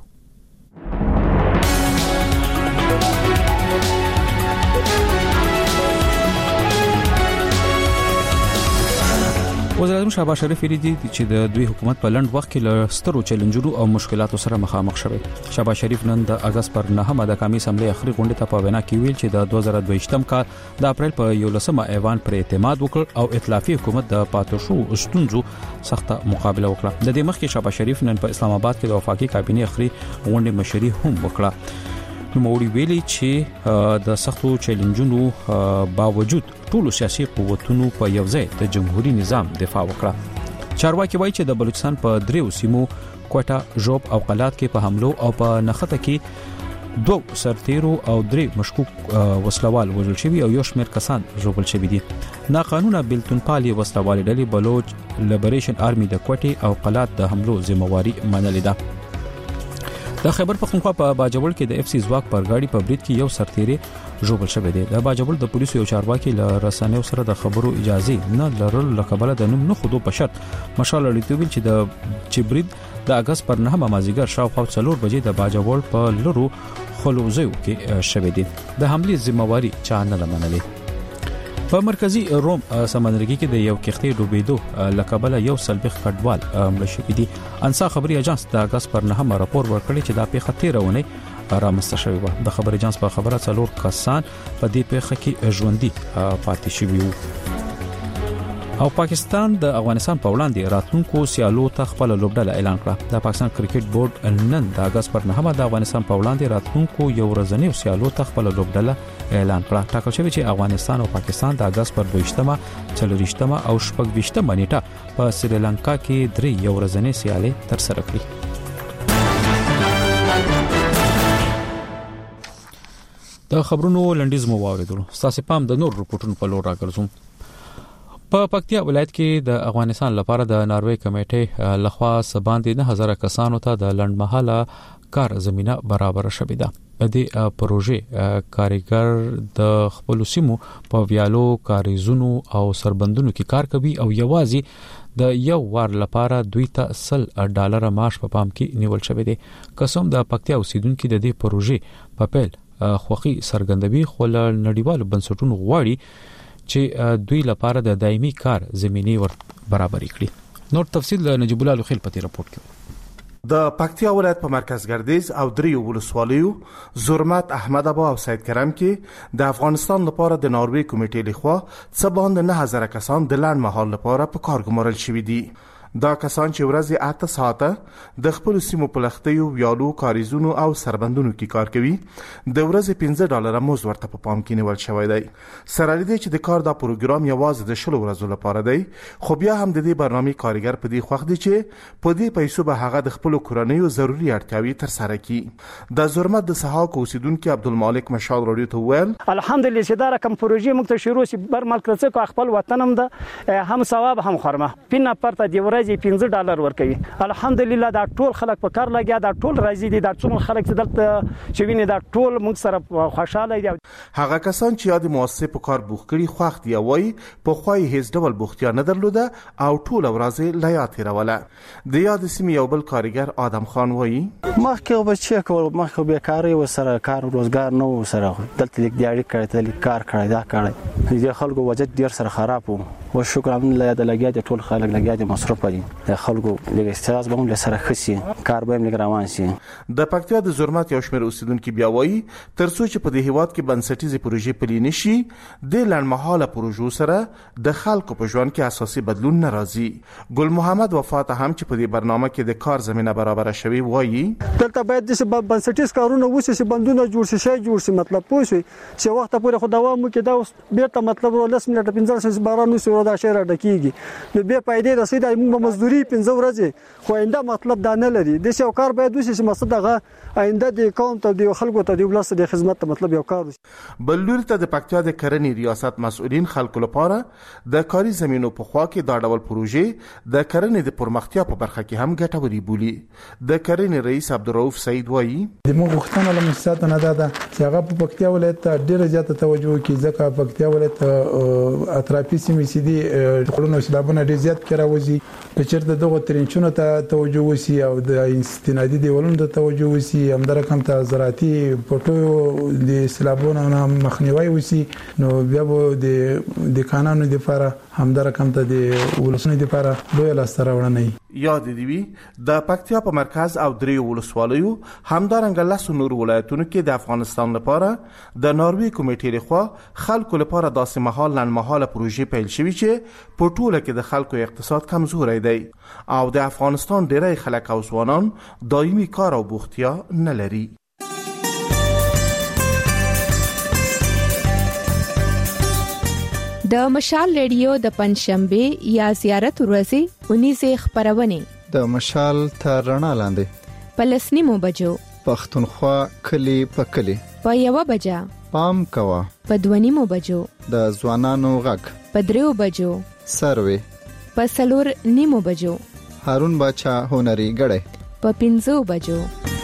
وزیر اعظم شهباز شریف ویلي دي چې د دوی حکومت په لند وخت کې له سترو چیلنجونو او مشکلاتو سره مخامخ شوی. شهباز شریف نن د اگست پر نهمه د قومي اسمبلی اخري غونډه ته په وینا کې ویل چې د دوه زره دوه کال د اپریل په یولسمه ایوان پر اعتماد وکړ او ائتلافي حکومت د پاتوشو استونزو سخته مقابله وکړه. د دې مخکې شهباز شریف نن په اسلام آباد کې د وفاقي کابینې اخري غونډه مشري هم وکړه. نو موري ویلي چې د سختو چیلنجونو باوجود ټول سیاسي قوتونو په یو ځای د جمهوریت نظام دفاع وکړه. چارواکي وایي چې د بلوچستان په دریو سیمو کوټا، ژوب او قلات کې په حملو او په نخته کې دوه سرتیرو او درې مشکوک وسلوال وژل شوي او یو شمېر کسان ژوبل شوي دي. ناقانونه بلتونپالي وسلوال ډلې بلوچ لیبریشن آرمي د کوټې او قلات د حملو ذمہواری منلې ده. د خیبر پختونخوا په باجوړ کې د اف سی ځواک پر غاړي په برید کې یو سرتیری ژوبل شوی دی. د باجوړ د پولیسو یو چارواکي له رسنیو سره د خبرو اجازه نه لرل لکبله د نوم نه خودو په شرط مشال لري ویل چې د چې برید د اگست پر نهمه مازیګر شاوخوا څلور بجې د باجوړ په لرو خلوزیو کې شوی دی. د حملې ذمہواری چا نه منلې. په مرکزی روم سمندرګي کې د یو کښتۍ ډوبېدو لکبله یو سلبخ کډوال مړ شوی دی. انسا خبري اجانس د اگست پر نهمه راپور ورکړی چې دا پیښه تیرونه رامنځته شوې و. د خبري اجانس په خبره څلور کسان په دې پیښه کې ژوندۍ پاتې شوي وو. او پاکستان د افغانستان په وړاندې راتلونکو سیالو ته خپل لوبډله اعلان کړه. د پاکستان کرکټ بورډ نن د اگست پر نهمه د افغانستان په وړاندې راتلونکو یو ورځنیو سیالو ته خپل لوبډله اعلان کړه. ټاکل شوی چې افغانستان او پاکستان د اگست پر دویشتمه، څلورشتمه او شپږویشتمه نیټه په سریلانکا کې درې یو ورځنۍ سیالۍ تر سره کړې. د خبرونو لنډیز مو واوریدلو. تاسو پام د نور رپورټونو په لور راګرځوم. په پکتیا ولایت کې د افغانستان لپاره د ناروې کمیټې لخوا سباندې نه هزار کسانو ته د لنډمهاله کار زمينه برابر شوې ده. د دې پروژې کاریګر د خپل سیمو په ویالو کاریزونو او سربندونو کې کار کوي او یوازې د یو وار لپاره دوی ته سل ډالر معاش په پام کې نیول شوی دی. قسم د پکتیا اوسیدونکو د دې پروژې په پیل خوخي سرګندوي خو له نړیوالو بنسټونو غواړي چې دوی لپاره د دایمي کار زميني ور برابر کړي. نور تفصیل نجیب الله لوخیل پتی رپورت کوي. د پکتیا ولایت په مرکز ګردیز او دریو ولسوالیو زرمت، احمد ابا او سید کرم کې د افغانستان لپاره د ناروې کمیټې لخوا څه باندې نه هزار کسان د لنډ مهال لپاره په کار ګمارل شوي دي. دا کسان چې ورځې اته ساعته د خپل سیمو په لختیو، ویالو، کاریزونو او سربندونو کې کار کوي. د ورځې پنځه ډالر مزد ورته په پام کې نیول شوی دی. سره لري چې د کار دا پروګرام یوازې د شلو ورځو لپاره دی، خو بیا هم د دې برنامې کارګر په دې خوښ دي چې په دې پیسو به هغه د خپل کورنیو ضروري اړتیاوې تر سره کړي. د زرمت د سحاق اوسیدونکو عبدالمالک مشال رادیو ته ویل الحمدلله چې دا رقم پروژې موږ ته شروع سي بر ملک څخه خپل وطنم ده هم ثواب هم خرمه پینا پرته دی ورځ پنځه ډالر ورکوي. الحمدلله دا ټول خلک په کار لګیا، دا ټول راځي دي، دا څومره خلک چې دلته چې ویني دا ټول موږ سره خوشاله دي. هغه کسان چې یاد مؤسسه په کار بوخ کړي خوښ دي وای په خوای هیڅ ډول بوختیا نه درلوده او ټول ورځ لا یاد تیروله. د یاد سیمې یو بل کارګر آدم خان وای مخکې به چې کول مخکې به کاری و سره کار روزګار نه و سره دلته لیک دیاري کړی ته کار کړی دا کړی د خلکو وجد ډیر سره خراب وو. او شکر الحمدلله د لګیا دي ټول خلک لګیا دي مصرف دي د خلکو لږ استعداد به هم له سره خسي کار به هم لږ روان شي. د پکتیا د زرمت یو شمېر اوسیدونکو بیا وایي ترڅو چې په دې هیواد کې بنسټیزې پروژې پلي نشي د لنډمهاله پروژو سره د خلکو په ژوند کې اساسي بدلون نه راځي. ګل محمد وفات هم چې په دې برنامه کې د کار زمينه برابر شوي وایي دلته باید د بنسټیز کارونه وشي چې بندونه جوړ شي شي جوړ شي مطلب پوه شي چې وخت پورې خو دوام وکړي دا اوس بیرته مطلب ورلس منټه پنځه ساعت باران نو دا شهر ډکیږي نو به پایدې رسید موږ مزدوري پنځه ورځې خو آینده مطلب دا نه لري. د څو کار باید وشي چې مقصد دغه آینده د قوم ته د خلکو ته د ولس د خدمت مطلب یو کار وشي. بلور ته د پکتیا د کرنې ریاست مسؤلین خلکو لپاره د کاري زمينو په خوا کې دا ډول پروژې د کرنې د پرمختیا په برخه کې هم ګټوري بولي. د کرنې رئیس عبدالرؤف سعید وایي د موږ غوښتنه له مؤسسات نه ده چې هغه په پکتیا ولایت ډیره زیاته توجه کوي ځکه پکتیا ولایت اطرافي سیمې سي دي خلونو سلابونه ډیر زیات کراوځي که چیرته دغه ترنچونو ته توجه وسی او د استنادي دیوالونو ته توجه وسی هم در کوم ته زراعتي پټو د سلابونو نه مخنیوي وسی نو بیا به د د قانونو لپاره هم در کوم ته د ولسونو لپاره دوی لاستره وړنه یاد دی وی د پکتیا په مرکز او درې ولسوالیو همدارنګه لاسو نور ولایتونو کې د افغانستان لپاره د ناروی کمیټې لخوا خلکو لپاره داسې مهال نن مهاله پروژې پیل شوې چې په ټوله کې د خلکو اقتصاد کمزوري دی او د افغانستان ډېری خلک او ځوانان دایمي کار او بوختیا نه لري. د مشال ریډیو د پنځشنبه یا زیارت ورځې اونیزه خبرونه د مشال تر رڼا لاندې په لسنیمو بجو پښتونخوا کلی په کلی په یو بجا پام کوا په دونیمو بجو د ځوانانو غږ په دریو بجو سروي په سلور نیمو بجو هارون باچا هنري غړې په پنځو بجو.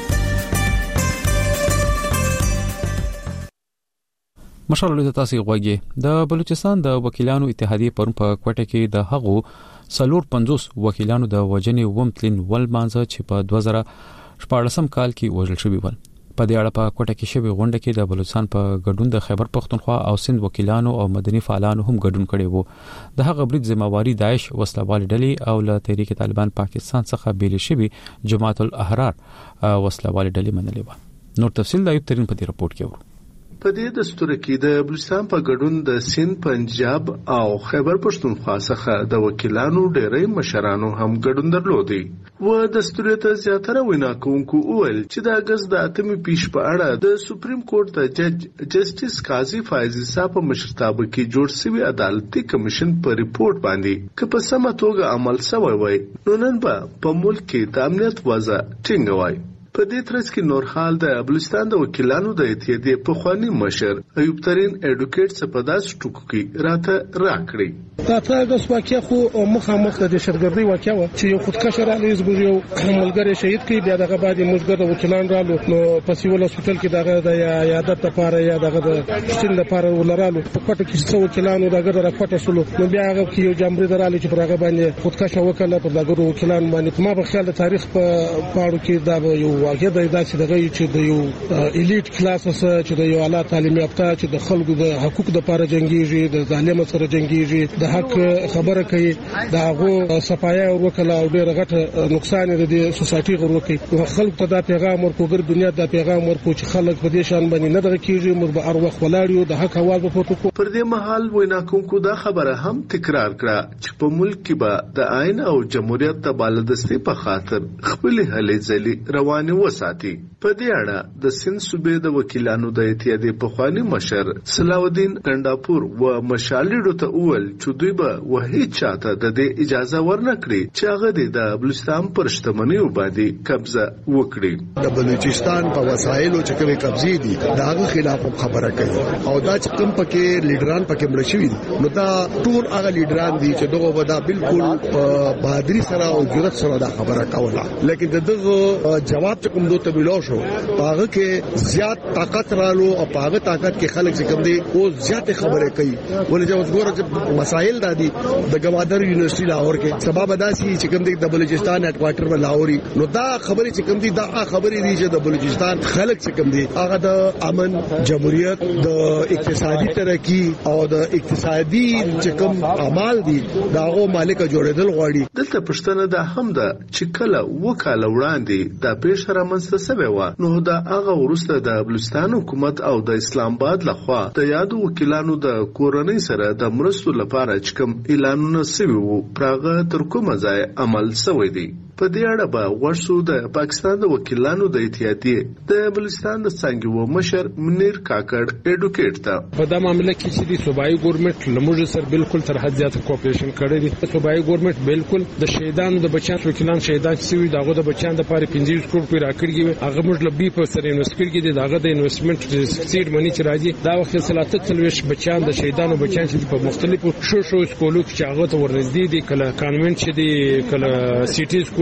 مشال له تاسو غوږی د بلوچستان د وکیلانو اتحادیه پرون په کوټه کې د هغو سلور پنځوس وکیلانو د وجنې ومتلین ول مانزه چې په دوه زره شپږم کال کې وژل شوی ول. په دې اړه په کوټه کې شوی غونډه کې د بلوچستان په ګډون د خیبر پختونخوا او سند وکیلانو او مدني فعالانو هم ګډون کړي وو. د هغه برید ذمہواری داعش وسلوال ډلې او له تحریک طالبان پاکستان څخه بیل شوی جماعت الاحرار وسلوال ډلې منلې و. نور تفصیل د ایوب ترين په دې رپورت کې ورو. په دې دستور کې د بلوچستان په ګډون د سند پنجاب او خیبر پښتونخوا څخه د وکیلانو ډېری مشرانو هم ګډون درلودي و دستور ته زیاتره وینا کوونکو وویل چې د اگست د اتمې پیش په اړه د سپریم کورټ د جج جسټیس قاضي فایز صاحب په مشرتابه کې جوړ شوی عدالتي کمیشن په ریپورت باندې که په سمه توګه عمل شوی وای نو نن به په ملک کې د امنیت وضع ټینګه وای. په دې ترڅ کې نور حال د بلوچستان د وکیلانو د اتحادیې په خواني مشر ایوب ترين اډوکیټ سپداس ټکو کې راته راکړي. دا تاسو واقعیا خو مخامخ د شرګردي واقعیا و چې یو خودکش را لېز بو یو ملګری شهید کی بیا دغه بعد موږ د وکیلان رالو نو په سیول هسپتال کې دغه د یادت لپاره یا دغه د شتین لپاره ولرالو په کوټه کې څو وکیلانو دغه د راکټه سلو نو بیا هغه کې یو جمهوریت درالو چې پرغه باندې خودکش وکړه په دغه وکیلان باندې ما په خیال تاریخ په پاړو کې دا یو واقعیا د داسې دغه چې د یو الیټ کلاس سره چې د یو اعلی تعلیم یافته چې د خلکو د حقوق لپاره جنگيږي د ظالم سره جنگيږي د حق خبره کوي دا هغه صفایا ورکړه او ډېر غټ نقصان د سوسایټي ورکړي خلکو ته دا پیغام ورکوګر دنیا دا پیغام ورکو چې خلک په دې شان باندې نه دغه کیږي مر به ار وخت ولاړیو د حق اواز په پروتو پر دې محل وینا کوونکو دا خبره هم تکرار کړه چې په ملک کې به د آئین او جمهوریت د بالادستي په خاطر خپل هلې ځلې روانه وساتي. په دې اړه د سند صوبې د وکیلانو د اتحادیې په خواني مشر صلاح الدین ګنداپور و مشالډو ته اول چې دوی به وهي چاته د دې اجازه ورنکړي چې هغه د بلوچستان پر شتمنیو باندې قبضه وکړي. د بلوچستان په وسایلو چې کومه قبضې دي داغه خلاف خبره کوي او دا چې کوم پکې لیډران پکې مړ شوي نو دا ټول هغه لیډران دي چې دغه ودا بالکل په بهادری سره او جرأت سره دا خبره کوله لیکن دغه جواب چې کوم دوته ملو شو پاغه کې زیات طاقت رالو او پاغه طاقت کې خلک چې کوم دي او زیات خبره کوي ولې چې وګوره مسائل دادي د گوادر یونیورسيټي لاهور کې سبب داسي چې کوم دي د بلوچستان هډ کوارټر په لاهوري نو دا خبرې چې کوم دي دا خبرې دي چې د بلوچستان خلک چې کوم دي هغه د امن جمهوریت د اقتصادي ترقی او د اقتصادي چې کوم اعمال دي داغه مالک جوړېدل غواړي. دلته پښتنه ده هم ده چې کله وکاله وړاندې د پیښ رامنځته شوی و نو دا هغه ورسته د بلوچستان حکومت او د اسلام آباد لخوا د یادو وکیلانو د کورنۍ سره د مرستو لپاره چې کوم اعلانونه شوي وو پراغه تر کومه ځای عمل شوی دی. په دې اړه به ورسو د پاکستان د وکیلانو د اتحادیې د بلوچستان د څنګه و مشر منیر کاکړ اډوکیټ ته په دا معاملې کې چې د صوبایي ګورنمنت لموږ سره بالکل تر حد زیات کوپریشن کړی دی. صوبایي ګورنمنت بالکل د شهیدانو د بچیان وکیلان شهیدان شوي دغه د بچیان د پاره پنځه کروڑ روپیا راکړي هغه موږ لبي په سره انویسټ کړی دی دغه د انویسټمنت سیډ منی چې راځي دا وخت سلاته تلويش بچیان د شهیدانو بچیان چې په مختلفو شو شو سکولو کې هغه ته ورنږدې دي کله کانوینټ چې دی کله سیټي سکول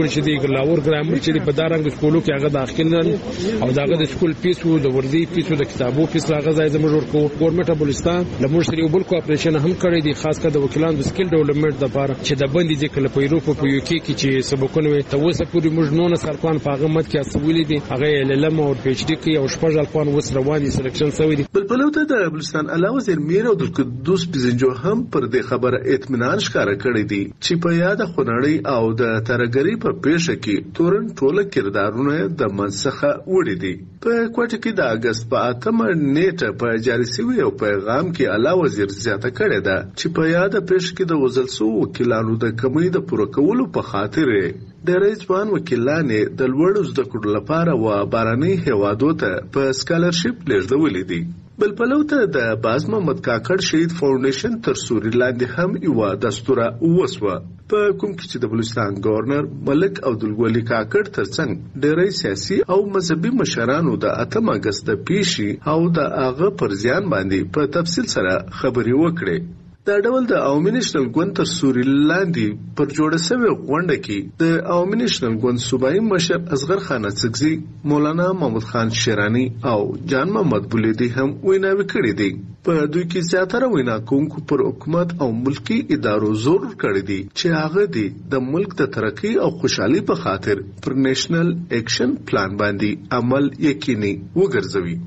چې د لاور ګرامر چې په دارنګ سکولو کې هغه داخل نه او داغه د سکول فیس او د وردی فیس او د کتابو فیس هغه ځای زموږ ورکو ګورنمنت افغانستان لمر سره یو بل کوپریشن هم کړی دی خاص کر د وکیلانو د سکل ډیولپمنٹ لپاره چې د باندې د کله په یورپ او په یو کې چې سبقونه وي ته اوسه پوری موږ نو نه سرپان په هغه مت کې اسولې دي هغه ال ال ام او پی ایچ ډی کې او شپږ الفان وس رواني سلیکشن شوی دی. بل پلوته د بلوچستان علاوه وزیر میر او د قدوس پزنجو هم پر دې خبره اطمینان ښکارا کړی دی چې په یاد خنړی او د ترګری په پیښه کې تورن ټوله کردارونه د منسخه وړي دي. په کوټه کې د اگست په اتمه نیټه په جاری شوی او پیغام کې علاوه وزیر زیاته کړی ده چې په یاد پیښه کې د وزلسو وکیلانو د کمی د پوره کولو په خاطر د رئیسوان وکیلانې د لوړو زده کړو لپاره و باراني هوادو ته په سکالرشپ لیږدولې دي. بل پلوته د باز محمد کاکړ شهید فاونډیشن تر سوري لاندې هم یو دستوره وسوه په کوم کې چې د بلوچستان گورنر ملک عبدالولي کاکړ ترڅنګ ډېری سیاسي او مذهبي مشرانو د اتم اگست پیشي او د هغه پر ځان باندې په تفصیل سره خبري وکړي. دا ډول د عوامي نېشنل ګوند تر سوري لاندې پر جوړه شوې غونډه کې د عوامي نېشنل ګوند صوبایي مشر اصغر خان اڅکزي، مولانا محمود خان شیرانی او جان محمد بولیدي هم ویناوي کړې دي. په دوی کې زیاتره وینا کوونکو پر حکومت او ملکی ادارو زور کړی دي چې هغه دي د ملک د ترقی او خوشحالي په خاطر پر نېشنل اکشن پلان باندې عمل یقیني وګرځوي.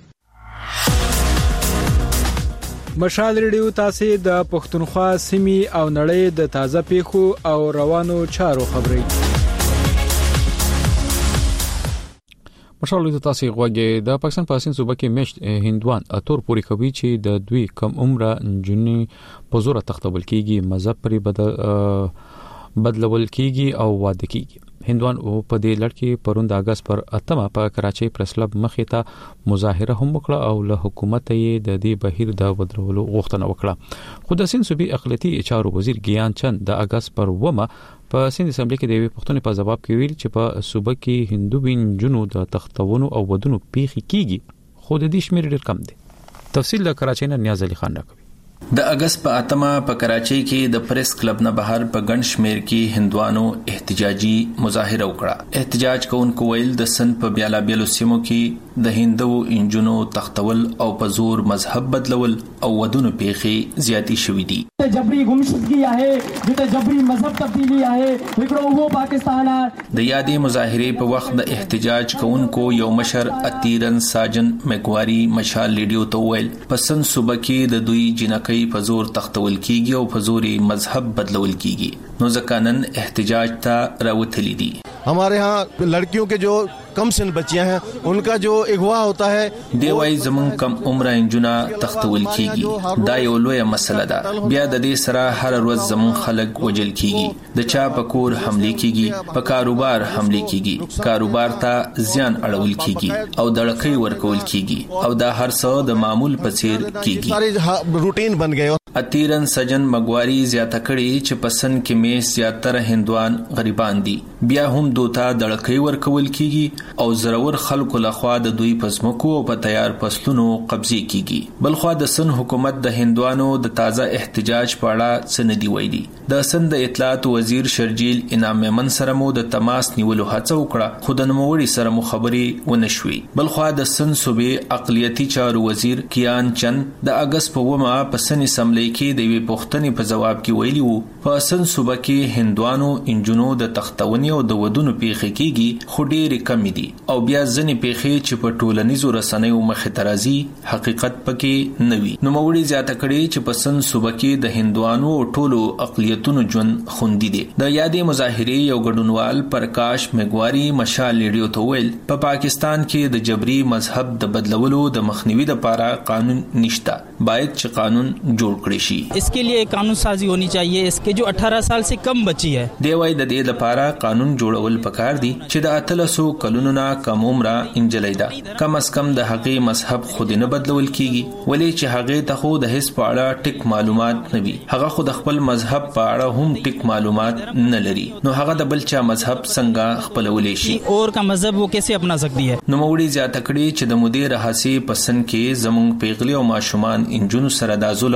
مشال ریډیو تاسو د پښتونخوا سیمې او نړۍ د تازه پیښو او روانو چارو خبري. مشال ریډیو تاسو غوږی د پاکستان په سین صوبه کې مشت هندوان اتور پوری کوي چې د دوی کم عمره جنې په زور تختبل کیږي، مذهب پرې بدل بدلول کیږي او واده کیږي. هندوان او په دې لړ کې پروند اگست پر اتمه په کراچۍ پریس کلب مخې ته مظاهره هم وکړه او له حکومت یې د دې بهیر د ودرولو غوښتنه وکړه. خو د سین صوبې اقلیتي چارو وزیر ګیان چند د اگست پر ومه په سند اسمبلی کې د یوې پښتنې په جواب کې ویل چې په صوبه کې هندو بنجونو د تختونو او ودونو پیخي کیږي، خو د دې شمیر ډېر کم دی. تفصیل د کراچۍ نه نیاز علي خان راکوي. د اگست په اتمه په کراچۍ کې د پریس کلب نه بهر په ګڼ شمیر کې هندوانو احتجاجي مظاهره وکړه. احتجاج کوونکو ویل د سن په بیالا بیلو سیمو کې د هندو انجونو تختول او په زور مذهب بدلول او ودونو پیخي زیاتی شوې دي. جبري گمشدگی آهي د جبري مذهب تبدیلی آهي وکړو وو پاکستان. د یادې مظاهره په وخت د احتجاج کوونکو یو مشر اتیرن ساجن مګواري مشال ریډیو ته ویل په سن صوبه کې د دوی جنکې په زور تختول کیږي او په زور مذهب بدلول کیږي، نو ځکانن احتجاج ته راوتلی دي. हमारे यहाँ लड़कियों के जो कम सिन बच्चियां हैं उनका जो अगवा होता है دیوای زمون کم عمره انجونا تختول کیږي. دا یو لوی مسله ده. بیا د دې سره هر ورځ زمون خلک وجل کیږي، د چا په کور حمله کیږي، په کاروبار حمله کیږي، کاروبار ته زیان اړول کیږي او دړکې ورکول کیږي او دا هر څه د معمول په څیر کیږي. ساري روټین بن گئے. اتیرن سجن مګواري زیاته کړي چې پسن کې مې زیاتره هندوان غریبان دي، بیا هم دوتا دړکې ورکول کیږي او زرور خلکو لخوا د دوی پسمکو او په تیار فصلونو قبضه کیږي. بلخوا د سن حکومت د هندوانو د تازه احتجاج په اړه سندي ویلي. د سن د اطلاعات وزیر شرجیل انعام میمن سره مو د تماس نیولو هڅه وکړه، خو د نوموړي سره مو خبري ونشوي. بلخوا د سن صوبې اقلیتي چارو وزیر کیان چند د اگست په ومه په سن اسمبلی کې د وی پښتنې په جواب کې ویلي وو په سن صوبه کې هندوانو انجونو د تختونی او د ودونو پیخي کیږي، خو ډېر کم دي او بیا ځنې پیخي چې په ټولنیزو رسنیو مخ ترازی حقیقت پکې نوي. نو موړي زیاته کړي چې په سن صوبه کې د هندوانو او ټولو اقلیتونو ژوند خوندي دي. د یادې مظاهره یو ګډونوال پرکاش مګواري مشال ریډیو ته ویل په پا پاکستان کې د جبري مذهب د بدلولو د مخنیوي لپاره قانون نشته، باید چې قانون جوړ کړي شي. इसके लिए कानून साजी होनी चाहिए. इसके जो अठारह साल से कम बच्ची है دیوای د دې لپاره قانون جوړول پکار دي چې د اتلسو کلونو نه کم عمره انجلۍ ده، کم از کم د هغې مذهب خود نه بدلول کیږي، ولې چې هغې ته خو د هیڅ په اړه ټیک معلومات نه وي، هغه خو د خپل مذهب په اړه هم ټیک معلومات نه لري، نو هغه د بل چا مذهب څنګه خپلولی شي اور کا مذهب وہ کیسے اپنا سکتی ہے. نو موړي زیاته کړي چې د مدیر رهاسي پسند کې زمونږ پیغلي او ماشومان انجونو سره د ظلم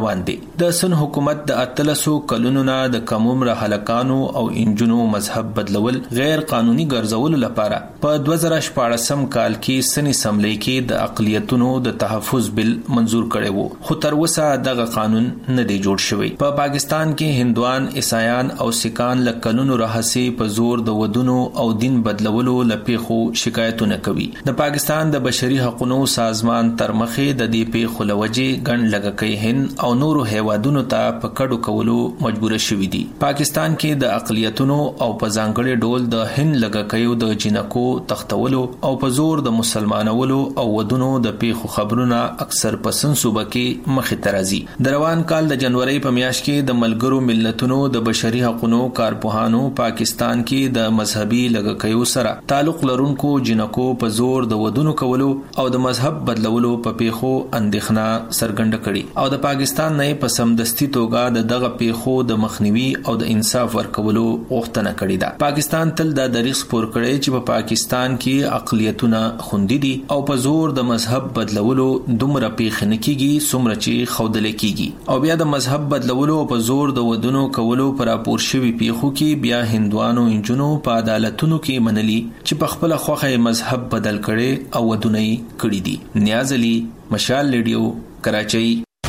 روان دي. د سن حکومت د اتلسو کلونو نه د کم عمر هلکانو او انجونو مذهب بدلول غیر قانوني ګرځول لپاره په دوه زره شپاړسم کال کې سن اسمبلی کې د اقلیتونو د تحفظ بل منزور کړي وو، خو تر اوسه دغه قانون نه دی جوړ شوی. په پاکستان کې هندوان، عیسایان او سکان لکلونو راهسي په زور د ودونو او دین بدلولو لپیخو شکایتونه کوي. د پاکستان د بشري حقوقو سازمان تر مخې د دې پیښو لوجې ګڼ لږکۍ هند او نورو هیوادونو ته په کډو کولو مجبور شوي دي. پاکستان کې د اقلیتونو او په ځانګړي ډول د هند لږکیو د جنکو تختولو او په زور د مسلمانولو او ودونو د پیښو خبرونه اکثر په سن صوبه کې مخې ته راځي. د روان کال د جنوري په میاشت کې د ملګرو ملتونو د بشري حقوقو کارپوهانو پاکستان کې د مذهبي لږکیو سره تعلق لرونکو جنکو په زور د ودونو کولو او د مذهب بدلولو په پیښو اندېښنه څرګنده کړې او د پاکستان نه په سمدستي توګه د دغه پیښو د مخنیوي او د انصاف ورکولو غوښتنه کړې ده. پاکستان تل د دریغ سپور کړی چې په پاکستان کې اقلیتونه خوندي دي او په زور د مذهب بدلولو دومره پیښ نه کیږي څومره چې ښودل کیږي او بیا د مذهب بدلولو او په زور د ودونو کولو پر راپور شوی پیښو کې بیا هندوانو انجونو په عدالتونو کې منلي چې په خپل خوخه مذهب بدل کړي او ودونه یې کړی دي. نیاز علي، مشال ریډیو، کراچۍ.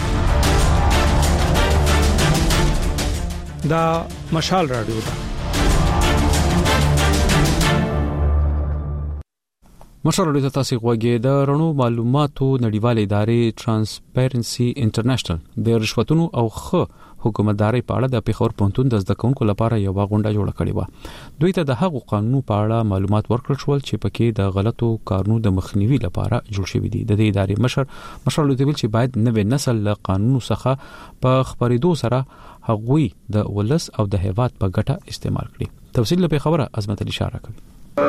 دا مشال رادیو ده. مشال رادیو ته تاسو غوږی د رڼو معلوماتو نړیوال ادارې ترانسپیرنسي انټرنیشنل د رشوتونو او خ حکومتداري په اړه د پیښور پونتون د زده کوونکو لپاره یو غونډه جوړه کړې و. دوی ته د هغو قانونو په اړه معلومات ورکړل شول چې پکې د غلطو کارونو د مخنیوي لپاره جوړ شوی دي. د دې ادارې مشر مشر لوتویل چې باید نوې نسل له قانونو څخه په خبرېدو سره هغوی د ولس او د هیواد په ګټه استعمال کړي. تفصیل په خبره عظمت علي اشاره کوي.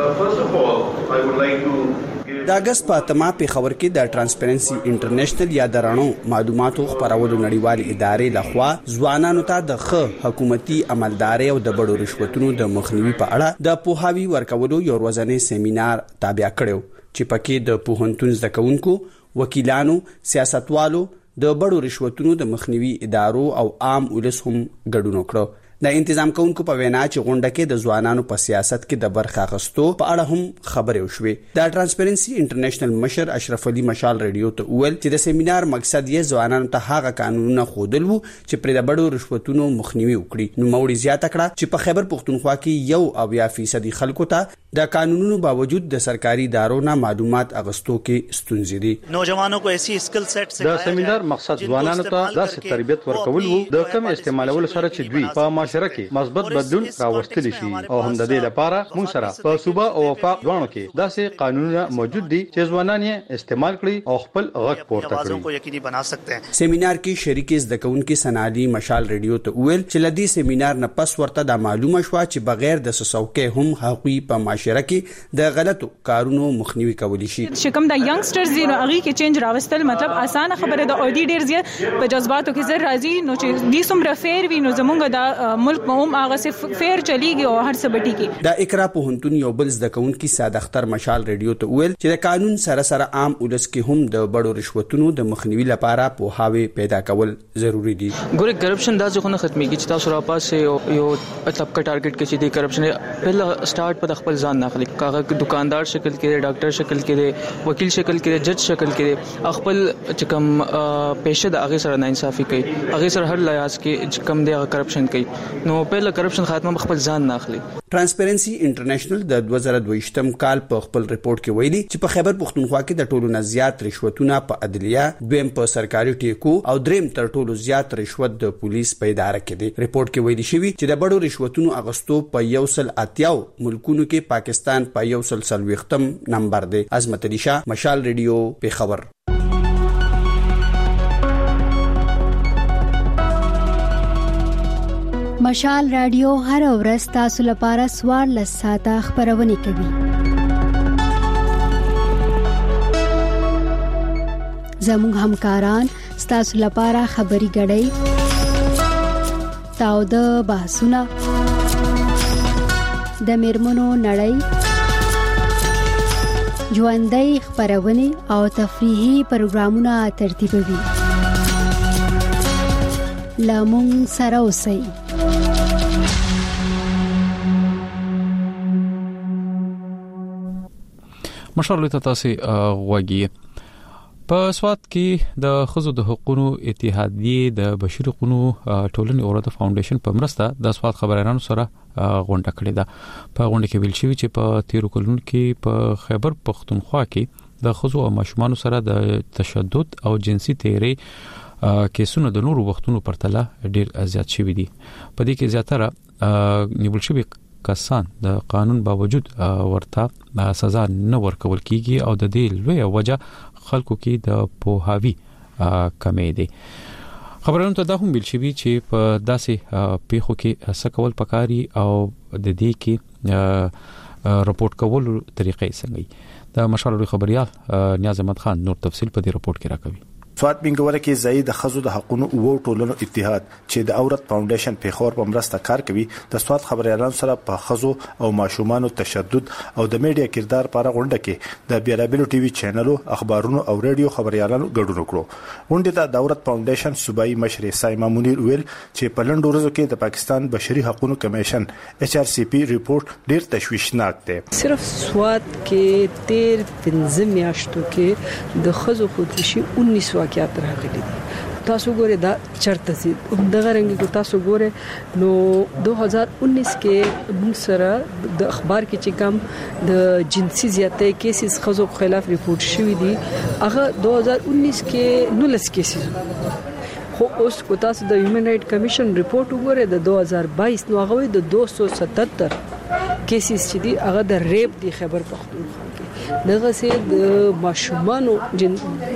د اگست په اتمه په خبر کې د ترانسپیرنسي انټرنیشنل یا د رڼو معلوماتو خبرولو نړیوال ادارې لخوا ځوانانو ته د ښه حکومتي عملداري او د بډو رشوتونو د مخنیوي په اړه د پوهاوی ورکولو یو ورځنی سیمینار تابع کړو چې پکې د پوهنتون زده کوونکو، وکیلانو، سیاستوالو، د بډو رشوتونو د مخنیوي ادارو او عام ولس هم ګډون وکړو. د تنظیم کوونکو په وینا چې غونډه کې د ځوانانو په سیاست کې د برخه اخیستو په اړه هم خبرې وشوې. د ترانسپیرنسي انټرنیشنل مشر اشرف علي مشال ریډیو ته وویل چې د سیمینار مقصد یې ځوانانو ته هغه قانونونه ښودل وو چې پر د بډو رشوتونو مخنیوي وکړي. نو موړي زیاته کړه چې په خیبر پښتونخوا کې یو اویا فیصد خلکو ته د قانونونو باوجود د سرکاري ادارو نه معلومات اغستو کې ستونزې دي. نوجوانو کو ایسی سکل سیټ د سیمینار مقصد ځوانانو ته داسې تربیت ورکول وو د کم استعمالولو سره چې دوی په معاشره کې مثبت بدلون راوستل شي او هم د دې لپاره موږ سره په صوبه او وفاق دوانو کې داسې قانونونه موجود دي چې ځوانان یې استعمال کړي او خپل غږ پورته کړي. سیمینار کې شریک زده کوونکي سنالي مشال ریډیو ته ویل چې لدی سیمینار نه پس ورته د معلومه شو چې بغیر د سسوکې هم حقوقي په معاشره کې د غلطو کارونو مخنیوي کولی شي. چې کوم د ینګسټرز دی نو هغه کې چینج راوستل مطلب اسانه خبره د اودي ډیر زیات په جذباتو کې زر راځي نو چې دې څومره فیر وي نو زمونږ د ملک مو هغه سه فیر چلیږي او هر څه بټي کې. د اقرا پوهنتون یو بل زده کوونکي ساده اختر مشال ریډیو ته ویل چې د قانون سره سره عام ولس کې هم د بډو رشوتونو د مخنیوي لپاره پوهاوی پیدا کول ضروری دي. ګوره کرپشن دا ځکه نه ختميږي چې تاسو را پاسه یو طبقه ټارګټ کې چې د کرپشن په سٹارټ په خپل ځان ناخلي کاغه دکاندار شکل کې ډاکټر شکل کې وکیل شکل کې جج شکل کې خپل چې کوم پېشه د هغه سره ناانصافي کوي هغه سره هر لحاظ کې کم دی کرپشن کوي نو په کرپشن خاتمه خپل ځان ناخلي. ترانسپیرنسي انټرنیشنل د دوه زره دوه کال په خپل ریپورت کې ویلي چې په خیبر پښتونخوا کې د ټولو نه زیات رشوتونه په عدلیه، دویم په سرکاري ټیکو او دریم تر ټولو زیات رشوت د پولیس په اداره کې دی. ریپورت کې ویلي شوی چې د بډو رشوتونو اغستو په یو سل اتیاو ملکونو کې پاکستان په یو سل څلوېښتم نمبر دی. عظمت علي شاه، مشال ریډیو، پیښور. مشال رادیو هر ورځ تاسو لپاره سوار لساته خبرونه کوي. زموږ همکاران تاسو لپاره خبري غړي تاو د بحثونه د میرمنو نړۍ ژوندۍ خبرونه او تفریحي پروګرامونه ترتیبوي. لامون سره اوسئ. مشال ته تاسو غوږی په سواد کې د خزو د حقوقو اتحادیه د بشري حقوقو ټولنې اورده فاونډیشن په مرسته د سواد خبرانو سره غونډه کړې ده. په غونډه کې ویل شوی چې په تیرو کلونو کې په خیبر پختونخوا کې د خزو او ماشومان سره د تشدد او جنسي تیری کیسونه د نورو وختونو پرتله ډیر زیات شوي دي. په دې کې زیاتره نیول شوی کسان د قانون باوجود ورته سزا نه ورکول کیږي او د دې لوی وجه خلکو کې د پوهاوی کمی دی. خبرونه ته دا هم ویل شوی چې په داسې پیښو کې سکول پکاري او د دې کې رپورټ کول طریقې څنګه د مشال خبريال نیاز احمد خان نور تفصیل په دې رپورټ کې راکوي. سواد بنګوره کې زید خزو د حقوقو او ټولنو اتحاد چې د اورت فاونډیشن په خور په مرسته کار کوي د سواد خبريالانو سره په خزو او ماشومان تشدد او د میډیا کردار لپاره غونډه کې د بیرابلو ټي وي چینلو اخبارونو او رادیو خبريالانو ګډون وکړو. غونډه د اورت فاونډیشن صوبایي مشر سایما منیر ویل چې په لندن ورځو کې د پاکستان بشري حقوقو کمیشن ایچ آر سی پی ریپورت ډیر تشویشناک دی. صرف سواد کې تیر پنځه میاشتو کې د خزو خودکشي انیس واقعات راغلي دي. تاسو ګوره دا چرته سي دغه رنګ کو تاسو ګوره نو دو هزار انیس کې موږ سره د اخبار کې چې کوم د جنسي زیاتې کیسز خزو خلاف ریپورت شوی دي هغه دو هزار انیس کې نولس کیسز خو اوس کو تاسو د هیومن رائټ کمیشن ریپورت وګوره د دو هزار بائیس نو هغه د دو سو ستتر کیسز چې دي هغه د ریپ دی خیبر پختونخوا دغه سي د ماشومان جن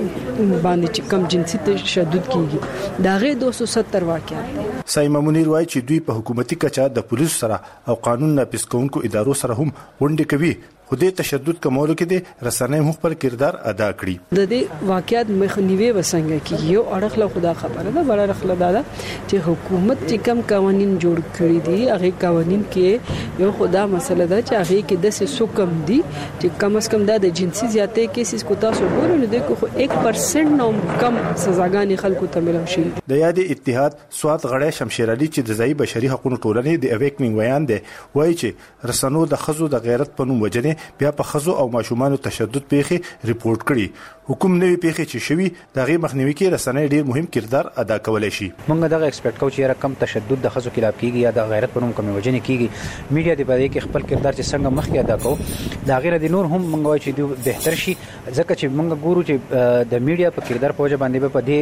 باندې چې کم جنسي تشدد کیږي داغه دو سو ستر واقعات دي. سایما منیر وایي چې دوی په حکومتي کچا د پولیس سره او قانون نافذ کوونکو ادارو سره هم غونډې کوي. خو د تشدد کمولو کې د رسنۍ هم خپل کردار ادا کړی. د دې واقعیت مخنیوي وسنګ کې یو اړخ له خدا خبره ده بل اړخ له دا چې حکومت چې کم قوانين جوړ کړی دي هغه قوانين کې یو خدا مسله ده چې هغه کې د څه سکم دي چې کم از کم د جنسي زیاتې کیسز کو تاسو ګورئ نو د کو یک پرسنټ نو کم سزاګانې خلکو ته ملو شي. د یاد اتحاد سواد غړې شمشیر علي چې د ځای بشري حقوقو ټولنې د اویکنینګ ویان دی وایي چې رسنو د خزو د غیرت په نوم وجنه بیا په خزو او ماشومان تشدد پیښې ریپورت کړي. حکومت نوې پیښې چې شوي دغه مخنیوي کې رسنۍ ډیر مهم کردار ادا کولای شي. موږ دغه ایکسپیکټ کوو چې رقم تشدد د خزو خلاف کیږي یا د غیرت په نوم کومه وجنه کیږي. میډیا د بده کې خپل کردار چې څنګه مخکې ادا کوو دا غیر د نور هم موږ وایو چې دوی بهتر شي ځکه چې موږ ګورو چې د میډیا په کردار په وجه باندې په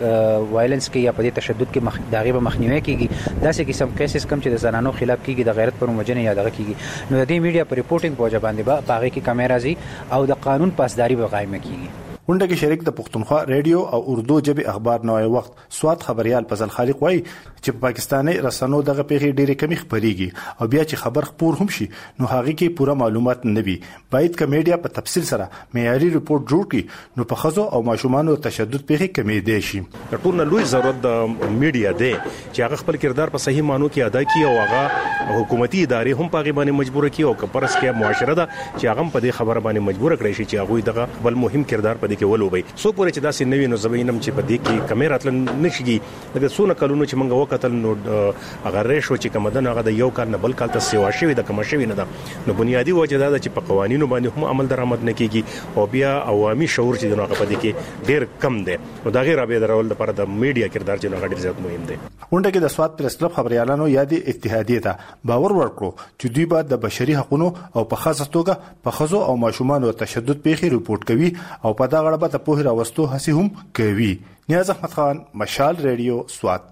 دې وایلنس کې یا په دې تشدد کې مخ دغه مخنیوي کیږي. داسې قسم کیسز کم چې د زنانو خلاف کیږي د غیرت په نوم وجنه یا دغه کیږي نو د دې میډیا په ریپورټینګ په وجه باندې به باغې کې کیمرازي او د قانون پاسداري به قائم کیږي. غونډه کې شریک د پښتونخوا ریډیو او اردو ژبه اخبار نوې وخت سواد خبريال فضل خالق وایي چې په پاکستاني رسنو دغه پیښې ډېرې کمی خبريږي او بیا چې خبر خبر هم شي نو هغه کې پوره معلومات نه وي. باید ک میډیا په تفصیل سره معیاري ریپورت جوړ کړي نو په خزو او ماشومان تشدد پیښې کمی دي شي. ټول نه لوی ضرورت د میډیا دی چې هغه خپل کردار په صحیح مانو کې ادا کړي او هغه حکومتي ادارې هم پاغي باندې مجبور کړي او کپرس کې معاشره ده چې هغه په دې خبره باندې مجبور کړي شي چې هغه دغه خپل مهم کردار په دې کې ولوبي. سو پورې چې داسې نوې نو زبینم چې په دې کې کیمرا تل نشي لکه څونه کلونو چې موږ وکتل نو هغه ریشو چې کومدن هغه د یو کال نه بل کال ته سیوا شوی د کوم شوی نه ده نو بنیادی وجه دا چې په قوانینو باندې هم عمل درآمد نه کیږي او بیا عوامي شعور چې دغه په دې کې ډیر کم دی نو دا غیر ابي درول لپاره د میډیا کردار چې هغه ډیر زیات مهم دی. غونډه کې د سواد پریس کلب خبريالانو یادي اتحادیه ته باور ورکړو چې دوی به د بشري حقوقو او په خاصه توګه په خزو او ماشومان تشدد پیښې ریپورت کوي او په دا غړبه ته په راوستو هسي هم کوي. نیاز احمد خان مشال ریډیو سواد.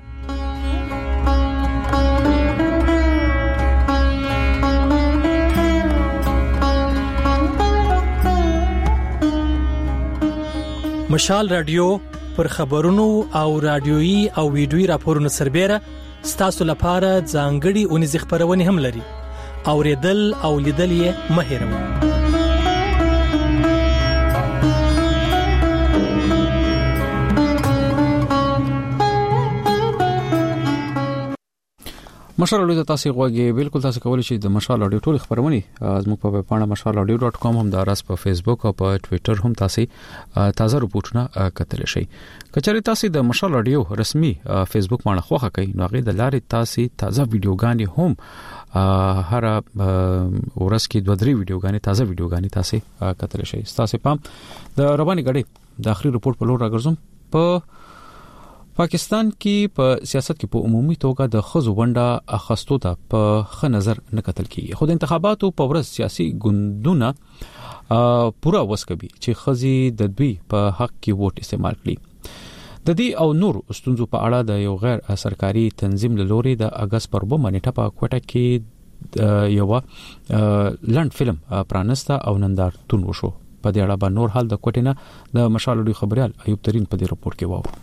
مشال رادیو پر خبرونو او رادیويي او ویډیويي راپورونو سربېره ستاسو لپاره ځانګړي اونیز خبرونه هم لري. اوریدل او لیدل یې مه هېروئ. مشال اډیو تاسو غوږی بالکل تاسو کولی شئ د مشال اډیو ټول خبرونه زموږ په ویب پاڼه مشال اډیو ډاټ کام هم د راس په فیسبوک او په ټوئیټر هم تاسو تازه رپورټونه کتلی شئ. کچاري تاسو د مشال اډیو رسمي فیسبوک باندې خوښه کوي نو هغه د لارې تاسو تازه ویډیوګانې هم هر ورځ کې دوه درې ویډیوګانې تازه ویډیوګانې تاسو کتلی شئ. تاسو پام د رواني غړي د اخري رپورټ په لور راګرځم. په پاکستان کې په سیاست کې په عمومي توګه د خزو ونډه اخستو ته په ښه نظر نه کتل کیږي. خو د انتخاباتو په ورځ سیاسي ګوندونه پورا وسکوي چې خزي د دوی په حق کې ووټ استعمال کړي. د دې او نور ستونزو په اړه د یو غیر سرکاري تنظیم له لوري د اگست پر اووه نیټه په کوټه کې یو لند فلم پرانستا او نندارتون وشو. په دې اړه به نور حال د کوټه نه د مشال اډیو خبريال ایوب ترين په دې رپورت کې وو.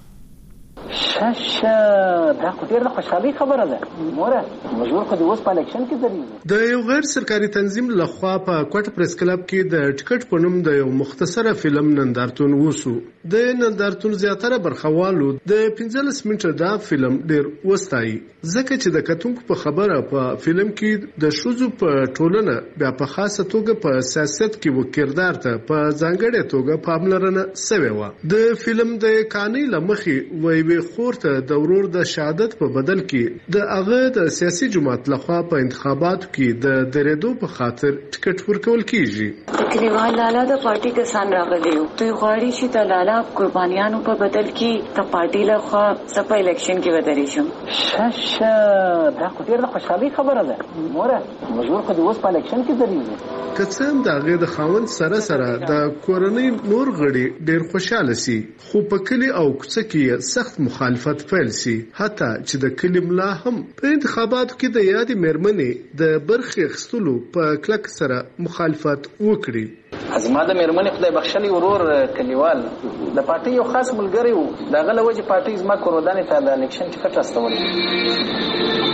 شاشه دا خو ډیره خوشحالي خبره ده موره مجبور خو د اوس په الیکشن کې درې د یو غیر سرکاري تنظیم لخوا په کوټ پریس کلب کې د ټیکټ په نوم د یو مختصره فلم نندارتون وسو. د نندارتون زیاتره برخوالو د پنځلس منټه دا فلم ډیر وستایي ځکه چې د کتونکو په خبره په فلم کې د شوزو په ټولنه بیا په خاصه توګه په سیاست کې وکړدار ته په ځانګړې توګه پاملرنه سوي و. د فلم د کاني لمخي وی وی خورته د ورور د شهادت په بدل کې د هغه د سیاسي جماعت لخوا په انتخاباتو کې د درېدو په خاطر ټیکټ ورکول کیږي. تقریبا لالا د پارټي کسان راغلي یو دوی غواړي چې د لالا قربانیانو په بدل کې د پارټي لخوا سپا الیکشن کې ودرې شم. شاشه دا خو ډیره خوشحالي خبره ده موره مجبور خو د اوس په الیکشن کې درې کڅم د هغه د خاوند سره سره د کورنۍ نور غړي ډیر خوشاله سي خو په کلی او کوڅه کې سخت مخالفت پیل سي حتی چې د کلی ملا هم په انتخاباتو کې د یادې مېرمنې د برخې اخیستلو په کلک سره مخالفت وکړي. ازما د مېرمنې خدای بخښلي ورور کلیوال د پارټي یو خاص ملګری وو دغه له وجې پارټي زما کورودانې ته د الیکشن ټیکټ استولی.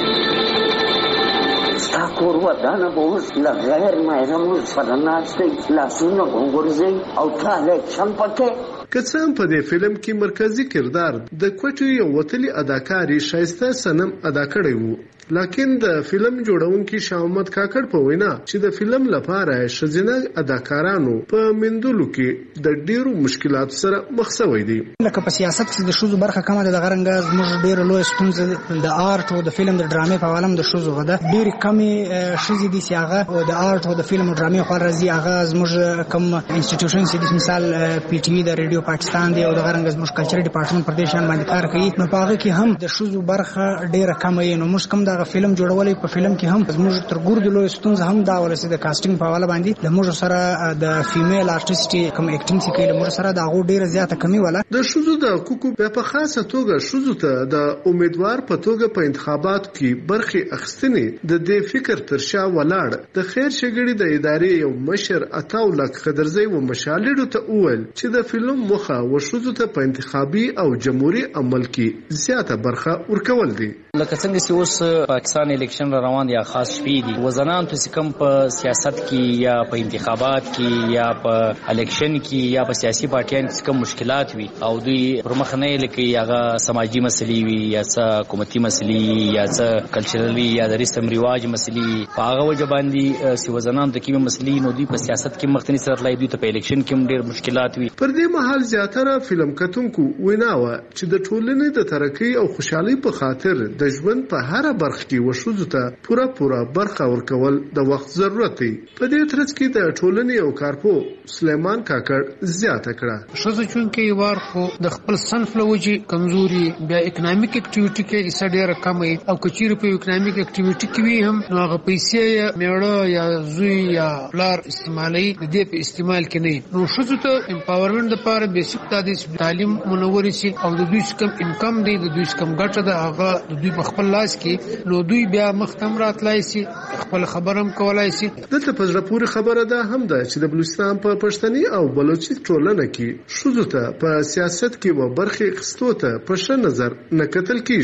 ستا کور ودانه به اوس له غیر محرمو سره ناست دی لاسونه وغورځوي او تا الیکشن پکې. که څه هم په دې فلم کې مرکزی کردار د کوټې یو وتلي اداکاري شایسته سنم ادا کړی وو لکن د فلم جوړونکي شاه محمد کاکړ په وینا چې د فلم لپاره شزینه اداکارانو په مندلو کې د ډیرو مشکلاتو سره مخ شوي دي. لکه په سیاست کې د شوزو برخه کمه ده د غرنګ زموږ ډیره لوی ستونزه د آرت او د فلم د ډرامې په عالم د شوزو غده ډیره کمې شوزې دي چې هغه د آرت او د فلم او ډرامې خو راځي هغه زموږ کم انسټیټیوشن چې مثال پی ټی وی د ریډیو پاکستان دی او د غرنګ زموږ کلچر ډپارټمنټ پر دې شان باندې کار کوي نو په هغه کې هم د شوزو برخه ډیره کمه نو موږ کوم د فلم جوړولې په فلم کې هم زموږ تر ګورد لوی ستونزه هم دا ورسې د کاستینګ په حواله باندې د موږ سره د فیمیل آرټیست کوم اکټینګ چې کوي موږ سره د هغه ډیره زیاته کمی ولا د شوزو د حقوقو په خاصه توګه شوزو ته د امیدوار په توګه په انتخاباتو کې برخه اخستنې د دې فکر تر شا ولاړ د خیر شګړې د ادارې یو مشر عطاو لک خضرزی و مشالډو ته اول چې د فلم مخه و شوزو ته په انتخابي او جمهوریت عمل کې زیاته برخه ورکول دي. لکه څنګه چې اوس پاکستان الیکشن روان دي خاص شپې دي وزنان ته کوم په سیاست کې یا په انتخابات کې یا په الیکشن کې یا په سیاسي پارټیانو کې کوم مشکلات وي او دوی پرمخ نه لکه هغه سماجی مسلې وي یا څه حکومتي مسلې یا څه کلچرل وي یا د رسم رواج مسلې په هغه وجه باندې سی وزنان ته کوم مسلې نو دوی په سیاست کې مختلف سره لای دوی ته په الیکشن کې ډېر مشکلات وي. پر دې مهال زیاتره فلم کتونکو ویناوه چې د ټولنې د ترقۍ او خوشحالي په خاطر د ژوند په هر برخه کې وشوزو ته پورا پورا برخه ورکول د وخت ضرورت دی. په دې ترڅ کې د ټولنې او کارپو سلیمان کاکړ زیاته کړه شوزو چونکې وار خو د خپل صنف لوجي کمزوري بیا اکونومیک اکټیویټي کې ایسه ډیره کم او کچیر په اکونومیک اکټیویټي کې وي هم نو هغه پیسې میړه یا زوی یا پلار استعمالي د دې په استعمال کې نه نو شوزو ته امپاورمنت لپاره بیسیک د تعلیم منوري شي او د دوی کم انکم دی د دوی کم ګټه ده هغه د دوی په خپل لاس کې نو دوی بیا مختم راتلای شي خپل خبرم کولای شي. دلته په ځړه پوری خبره ده هم ده چې د بلوچستان په پښتني او بلوچي ټولنه کې شوزو ته په سیاست کې و برخه خستو ته په ښه نظر نه کتل کیږي.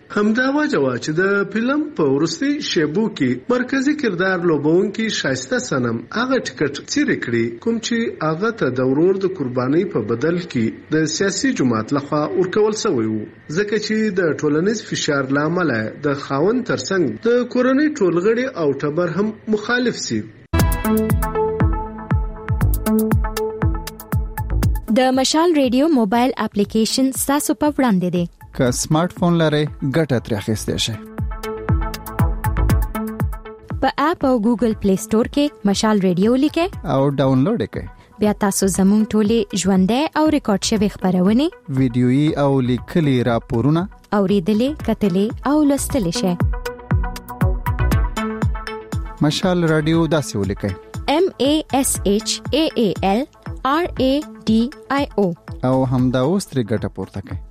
همدا وجه وا چې د فلم په ورستي شیبو کې مرکزی کردار لوبونکي شایسته سنم هغه ټیکټ چیرې کړی کوم چې هغه ته د ورور د قرباني په بدل کې د سیاسي جماعت لخوا ورکول شوی وو ځکه چې د ټولنیز فشار لامل د خاوند ترڅنګ د کورنۍ ټولغړي او ټبر هم مخالف سي. د مشال ریډیو موبایل اپلیکیشن تاسو په وړاندې دی. که سمارټ فون لرئ ګټه ترې اخیستئ شئ. په اپ او ګوګل پلی سٹور کې مشال ریډیو لیکئ او ډاونلوډ یې کړئ. بیا تاسو زموږ ټولې ژوندۍ او ریکارډ شوی خبرونه ویډیويي او لیکلي راپورونه اوریدلې کتلې او لوستلې شئ. مشال رادیو داسې ولیکئ M A S H A A L R A D I O او همدا اوس ترې ګټه پورته کړئ.